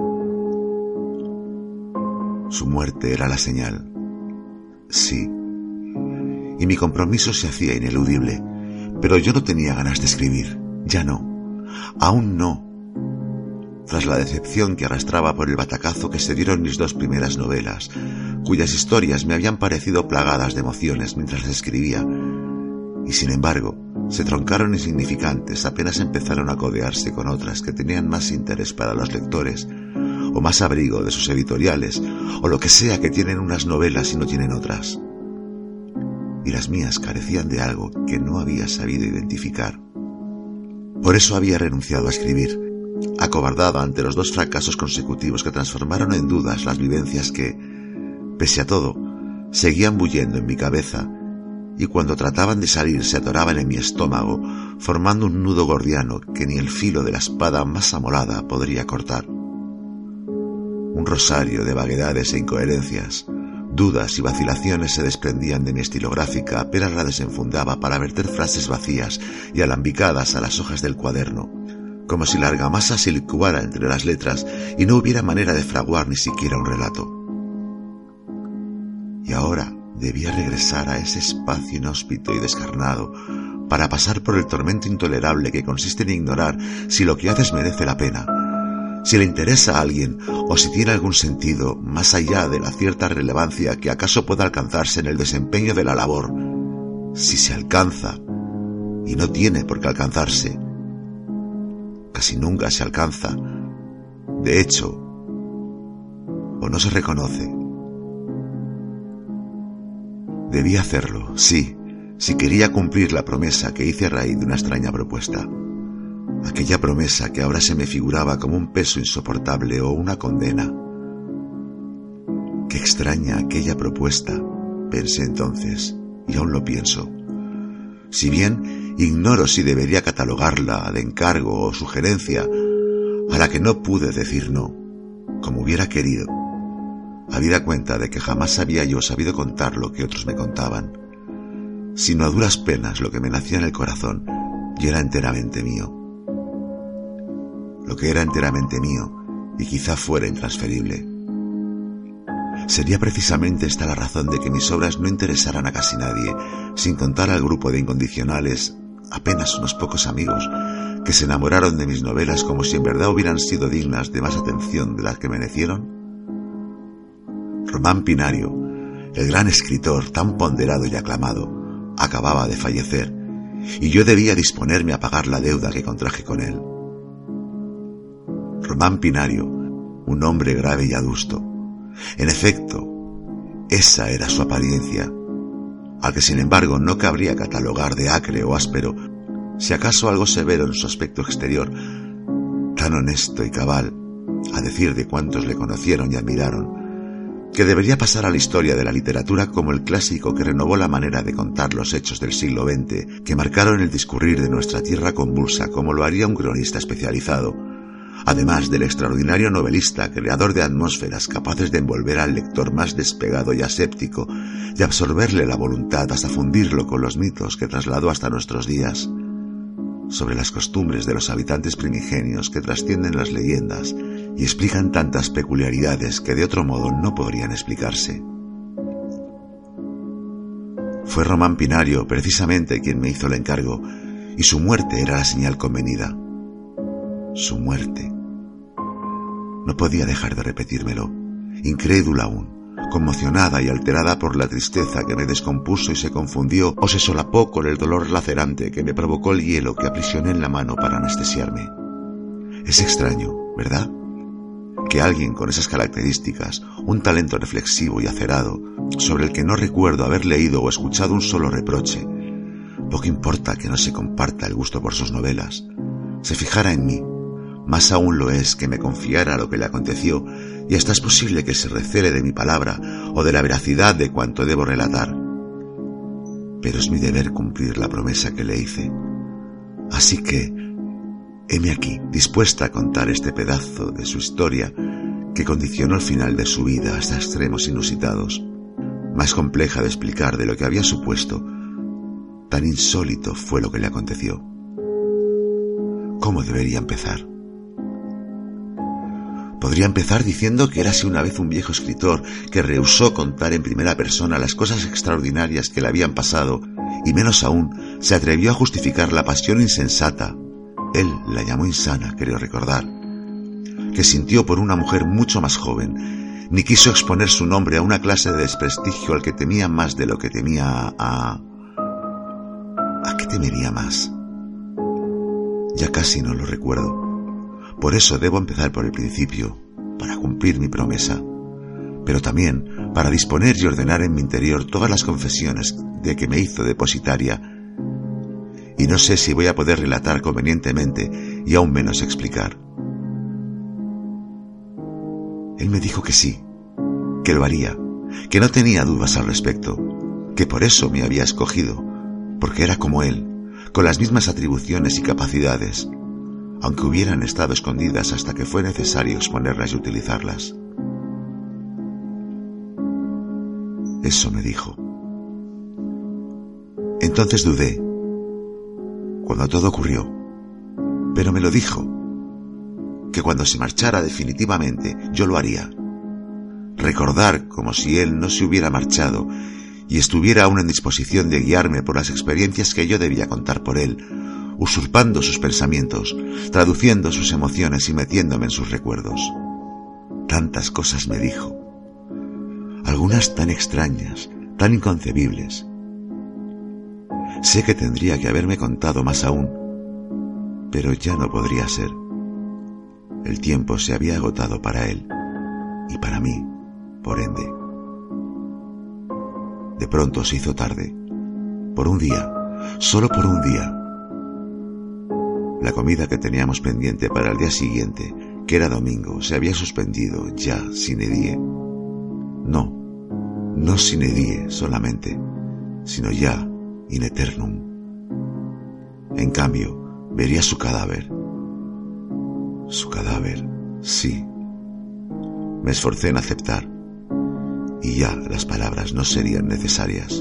Su muerte era la señal. Sí. Y mi compromiso se hacía ineludible, pero yo no tenía ganas de escribir. Ya no. Aún no. Tras la decepción que arrastraba por el batacazo que se dieron mis dos primeras novelas, cuyas historias me habían parecido plagadas de emociones mientras las escribía, y sin embargo, se troncaron insignificantes apenas empezaron a codearse con otras que tenían más interés para los lectores, o más abrigo de sus editoriales, o lo que sea que tienen unas novelas y no tienen otras. Y las mías carecían de algo que no había sabido identificar. Por eso había renunciado a escribir, acobardado ante los dos fracasos consecutivos que transformaron en dudas las vivencias que, pese a todo, seguían bullendo en mi cabeza, y cuando trataban de salir se atoraban en mi estómago, formando un nudo gordiano que ni el filo de la espada más amolada podría cortar. Un rosario de vaguedades e incoherencias, dudas y vacilaciones se desprendían de mi estilográfica apenas la desenfundaba para verter frases vacías y alambicadas a las hojas del cuaderno, como si la argamasa se licuara entre las letras y no hubiera manera de fraguar ni siquiera un relato. Y ahora debía regresar a ese espacio inhóspito y descarnado para pasar por el tormento intolerable que consiste en ignorar si lo que haces merece la pena, si le interesa a alguien o si tiene algún sentido más allá de la cierta relevancia que acaso pueda alcanzarse en el desempeño de la labor, si se alcanza, y no tiene por qué alcanzarse. Casi nunca se alcanza, de hecho, o no se reconoce. Debía hacerlo, sí, si quería cumplir la promesa que hice a raíz de una extraña propuesta. Aquella promesa que ahora se me figuraba como un peso insoportable o una condena. Qué extraña aquella propuesta, pensé entonces, y aún lo pienso. Si bien ignoro si debería catalogarla de encargo o sugerencia, a la que no pude decir no, como hubiera querido, habida cuenta de que jamás había yo sabido contar lo que otros me contaban, sino a duras penas lo que me nacía en el corazón y era enteramente mío. Lo que era enteramente mío y quizá fuera intransferible. Sería precisamente esta la razón de que mis obras no interesaran a casi nadie, sin contar al grupo de incondicionales, apenas unos pocos amigos, que se enamoraron de mis novelas como si en verdad hubieran sido dignas de más atención de las que merecieron. Román Pinario, el gran escritor tan ponderado y aclamado, acababa de fallecer, y yo debía disponerme a pagar la deuda que contraje con él. Román Pinario, un hombre grave y adusto. En efecto, esa era su apariencia, al que sin embargo no cabría catalogar de acre o áspero, si acaso algo severo en su aspecto exterior, tan honesto y cabal, a decir de cuantos le conocieron y admiraron, que debería pasar a la historia de la literatura como el clásico que renovó la manera de contar los hechos del siglo veinte, que marcaron el discurrir de nuestra tierra convulsa como lo haría un cronista especializado, además del extraordinario novelista, creador de atmósferas capaces de envolver al lector más despegado y aséptico, de absorberle la voluntad hasta fundirlo con los mitos que trasladó hasta nuestros días, sobre las costumbres de los habitantes primigenios que trascienden las leyendas y explican tantas peculiaridades que de otro modo no podrían explicarse. Fue Román Pinario precisamente quien me hizo el encargo, y su muerte era la señal convenida. Su muerte. No podía dejar de repetírmelo, incrédula aún, conmocionada y alterada por la tristeza que me descompuso y se confundió o se solapó con el dolor lacerante que me provocó el hielo que aprisioné en la mano para anestesiarme. Es extraño, ¿verdad?, que alguien con esas características, un talento reflexivo y acerado, sobre el que no recuerdo haber leído o escuchado un solo reproche, poco importa que no se comparta el gusto por sus novelas, se fijara en mí. Más aún lo es que me confiara lo que le aconteció, y hasta es posible que se recele de mi palabra o de la veracidad de cuanto debo relatar. Pero es mi deber cumplir la promesa que le hice. Así que, heme aquí, dispuesta a contar este pedazo de su historia que condicionó el final de su vida hasta extremos inusitados, más compleja de explicar de lo que había supuesto. Tan insólito fue lo que le aconteció. ¿Cómo debería empezar? Podría empezar diciendo que érase una vez un viejo escritor que rehusó contar en primera persona las cosas extraordinarias que le habían pasado, y menos aún se atrevió a justificar la pasión insensata, él la llamó insana, creo recordar, que sintió por una mujer mucho más joven, ni quiso exponer su nombre a una clase de desprestigio al que temía más de lo que temía a... ¿A qué temería más? Ya casi no lo recuerdo. Por eso debo empezar por el principio, para cumplir mi promesa, pero también para disponer y ordenar en mi interior todas las confesiones de que me hizo depositaria, y no sé si voy a poder relatar convenientemente y aún menos explicar. Él me dijo que sí, que lo haría, que no tenía dudas al respecto, que por eso me había escogido, porque era como él, con las mismas atribuciones y capacidades, aunque hubieran estado escondidas hasta que fue necesario exponerlas y utilizarlas. Eso me dijo. Entonces dudé, cuando todo ocurrió, pero me lo dijo, que cuando se marchara definitivamente yo lo haría. Recordar como si él no se hubiera marchado y estuviera aún en disposición de guiarme por las experiencias que yo debía contar por él, usurpando sus pensamientos, traduciendo sus emociones y metiéndome en sus recuerdos. Tantas cosas me dijo, algunas tan extrañas, tan inconcebibles. Sé que tendría que haberme contado más aún, pero ya no podría ser. El tiempo se había agotado para él, y para mí, por ende. De pronto se hizo tarde, por un día, solo por un día. La comida que teníamos pendiente para el día siguiente, que era domingo, se había suspendido ya sine die. No, no sine die solamente, sino ya in eternum. En cambio, vería su cadáver. Su cadáver, sí. Me esforcé en aceptar, y ya las palabras no serían necesarias.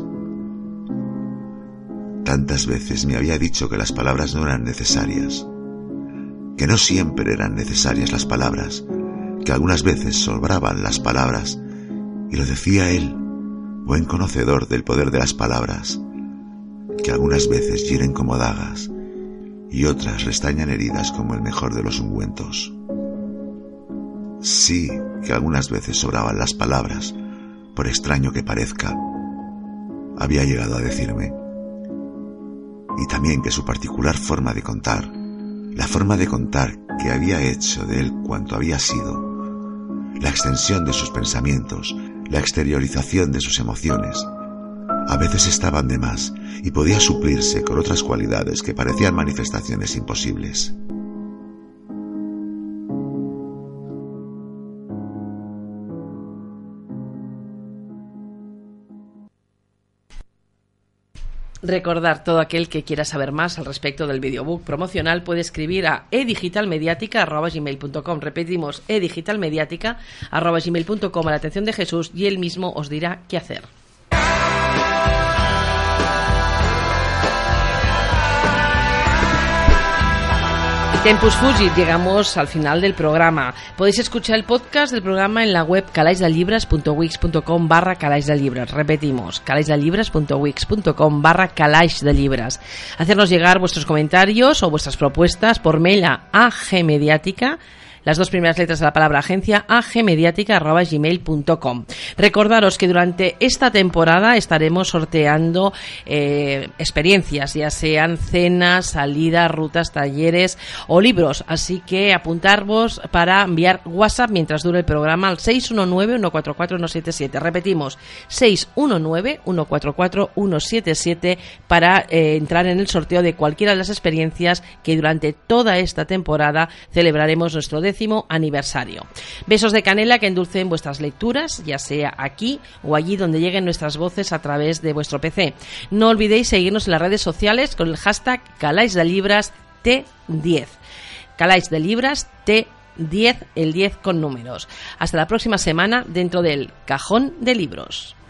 Tantas veces me había dicho que las palabras no eran necesarias, que no siempre eran necesarias las palabras, que algunas veces sobraban las palabras, y lo decía él, buen conocedor del poder de las palabras, que algunas veces hieren como dagas, y otras restañan heridas como el mejor de los ungüentos. Sí, que algunas veces sobraban las palabras, por extraño que parezca, había llegado a decirme. Y también que su particular forma de contar, la forma de contar que había hecho de él cuanto había sido, la extensión de sus pensamientos, la exteriorización de sus emociones, a veces estaban de más y podía suplirse con otras cualidades que parecían manifestaciones imposibles. Recordar, todo aquel que quiera saber más al respecto del videobook promocional puede escribir a edigitalmediática arroba gmail punto com. Repetimos, edigitalmediática arroba gmail punto com, a la atención de Jesús, y él mismo os dirá qué hacer. Tempus Fugit, llegamos al final del programa. Podéis escuchar el podcast del programa en la web calaixdellibres.wix.com barra calaixdellibres. Repetimos, calaixdellibres.wix.com barra calaixdellibres. Hacernos llegar vuestros comentarios o vuestras propuestas por mail a agmediática, las dos primeras letras de la palabra agencia, agmediática arroba gmail punto com. Recordaros que durante esta temporada estaremos sorteando eh, experiencias, ya sean cenas, salidas, rutas, talleres o libros, así que apuntarvos para enviar WhatsApp mientras dure el programa al seis uno nueve, uno cuatro cuatro, uno siete siete. Repetimos, seis uno nueve, uno cuatro cuatro, uno siete siete para eh, entrar en el sorteo de cualquiera de las experiencias que durante toda esta temporada celebraremos nuestro décimo aniversario. Besos de canela que endulcen vuestras lecturas, ya sea aquí o allí donde lleguen nuestras voces a través de vuestro P C. No olvidéis seguirnos en las redes sociales con el hashtag calaixdellibres T diez. calaixdellibres T diez, el diez con números. Hasta la próxima semana dentro del Cajón de Libros.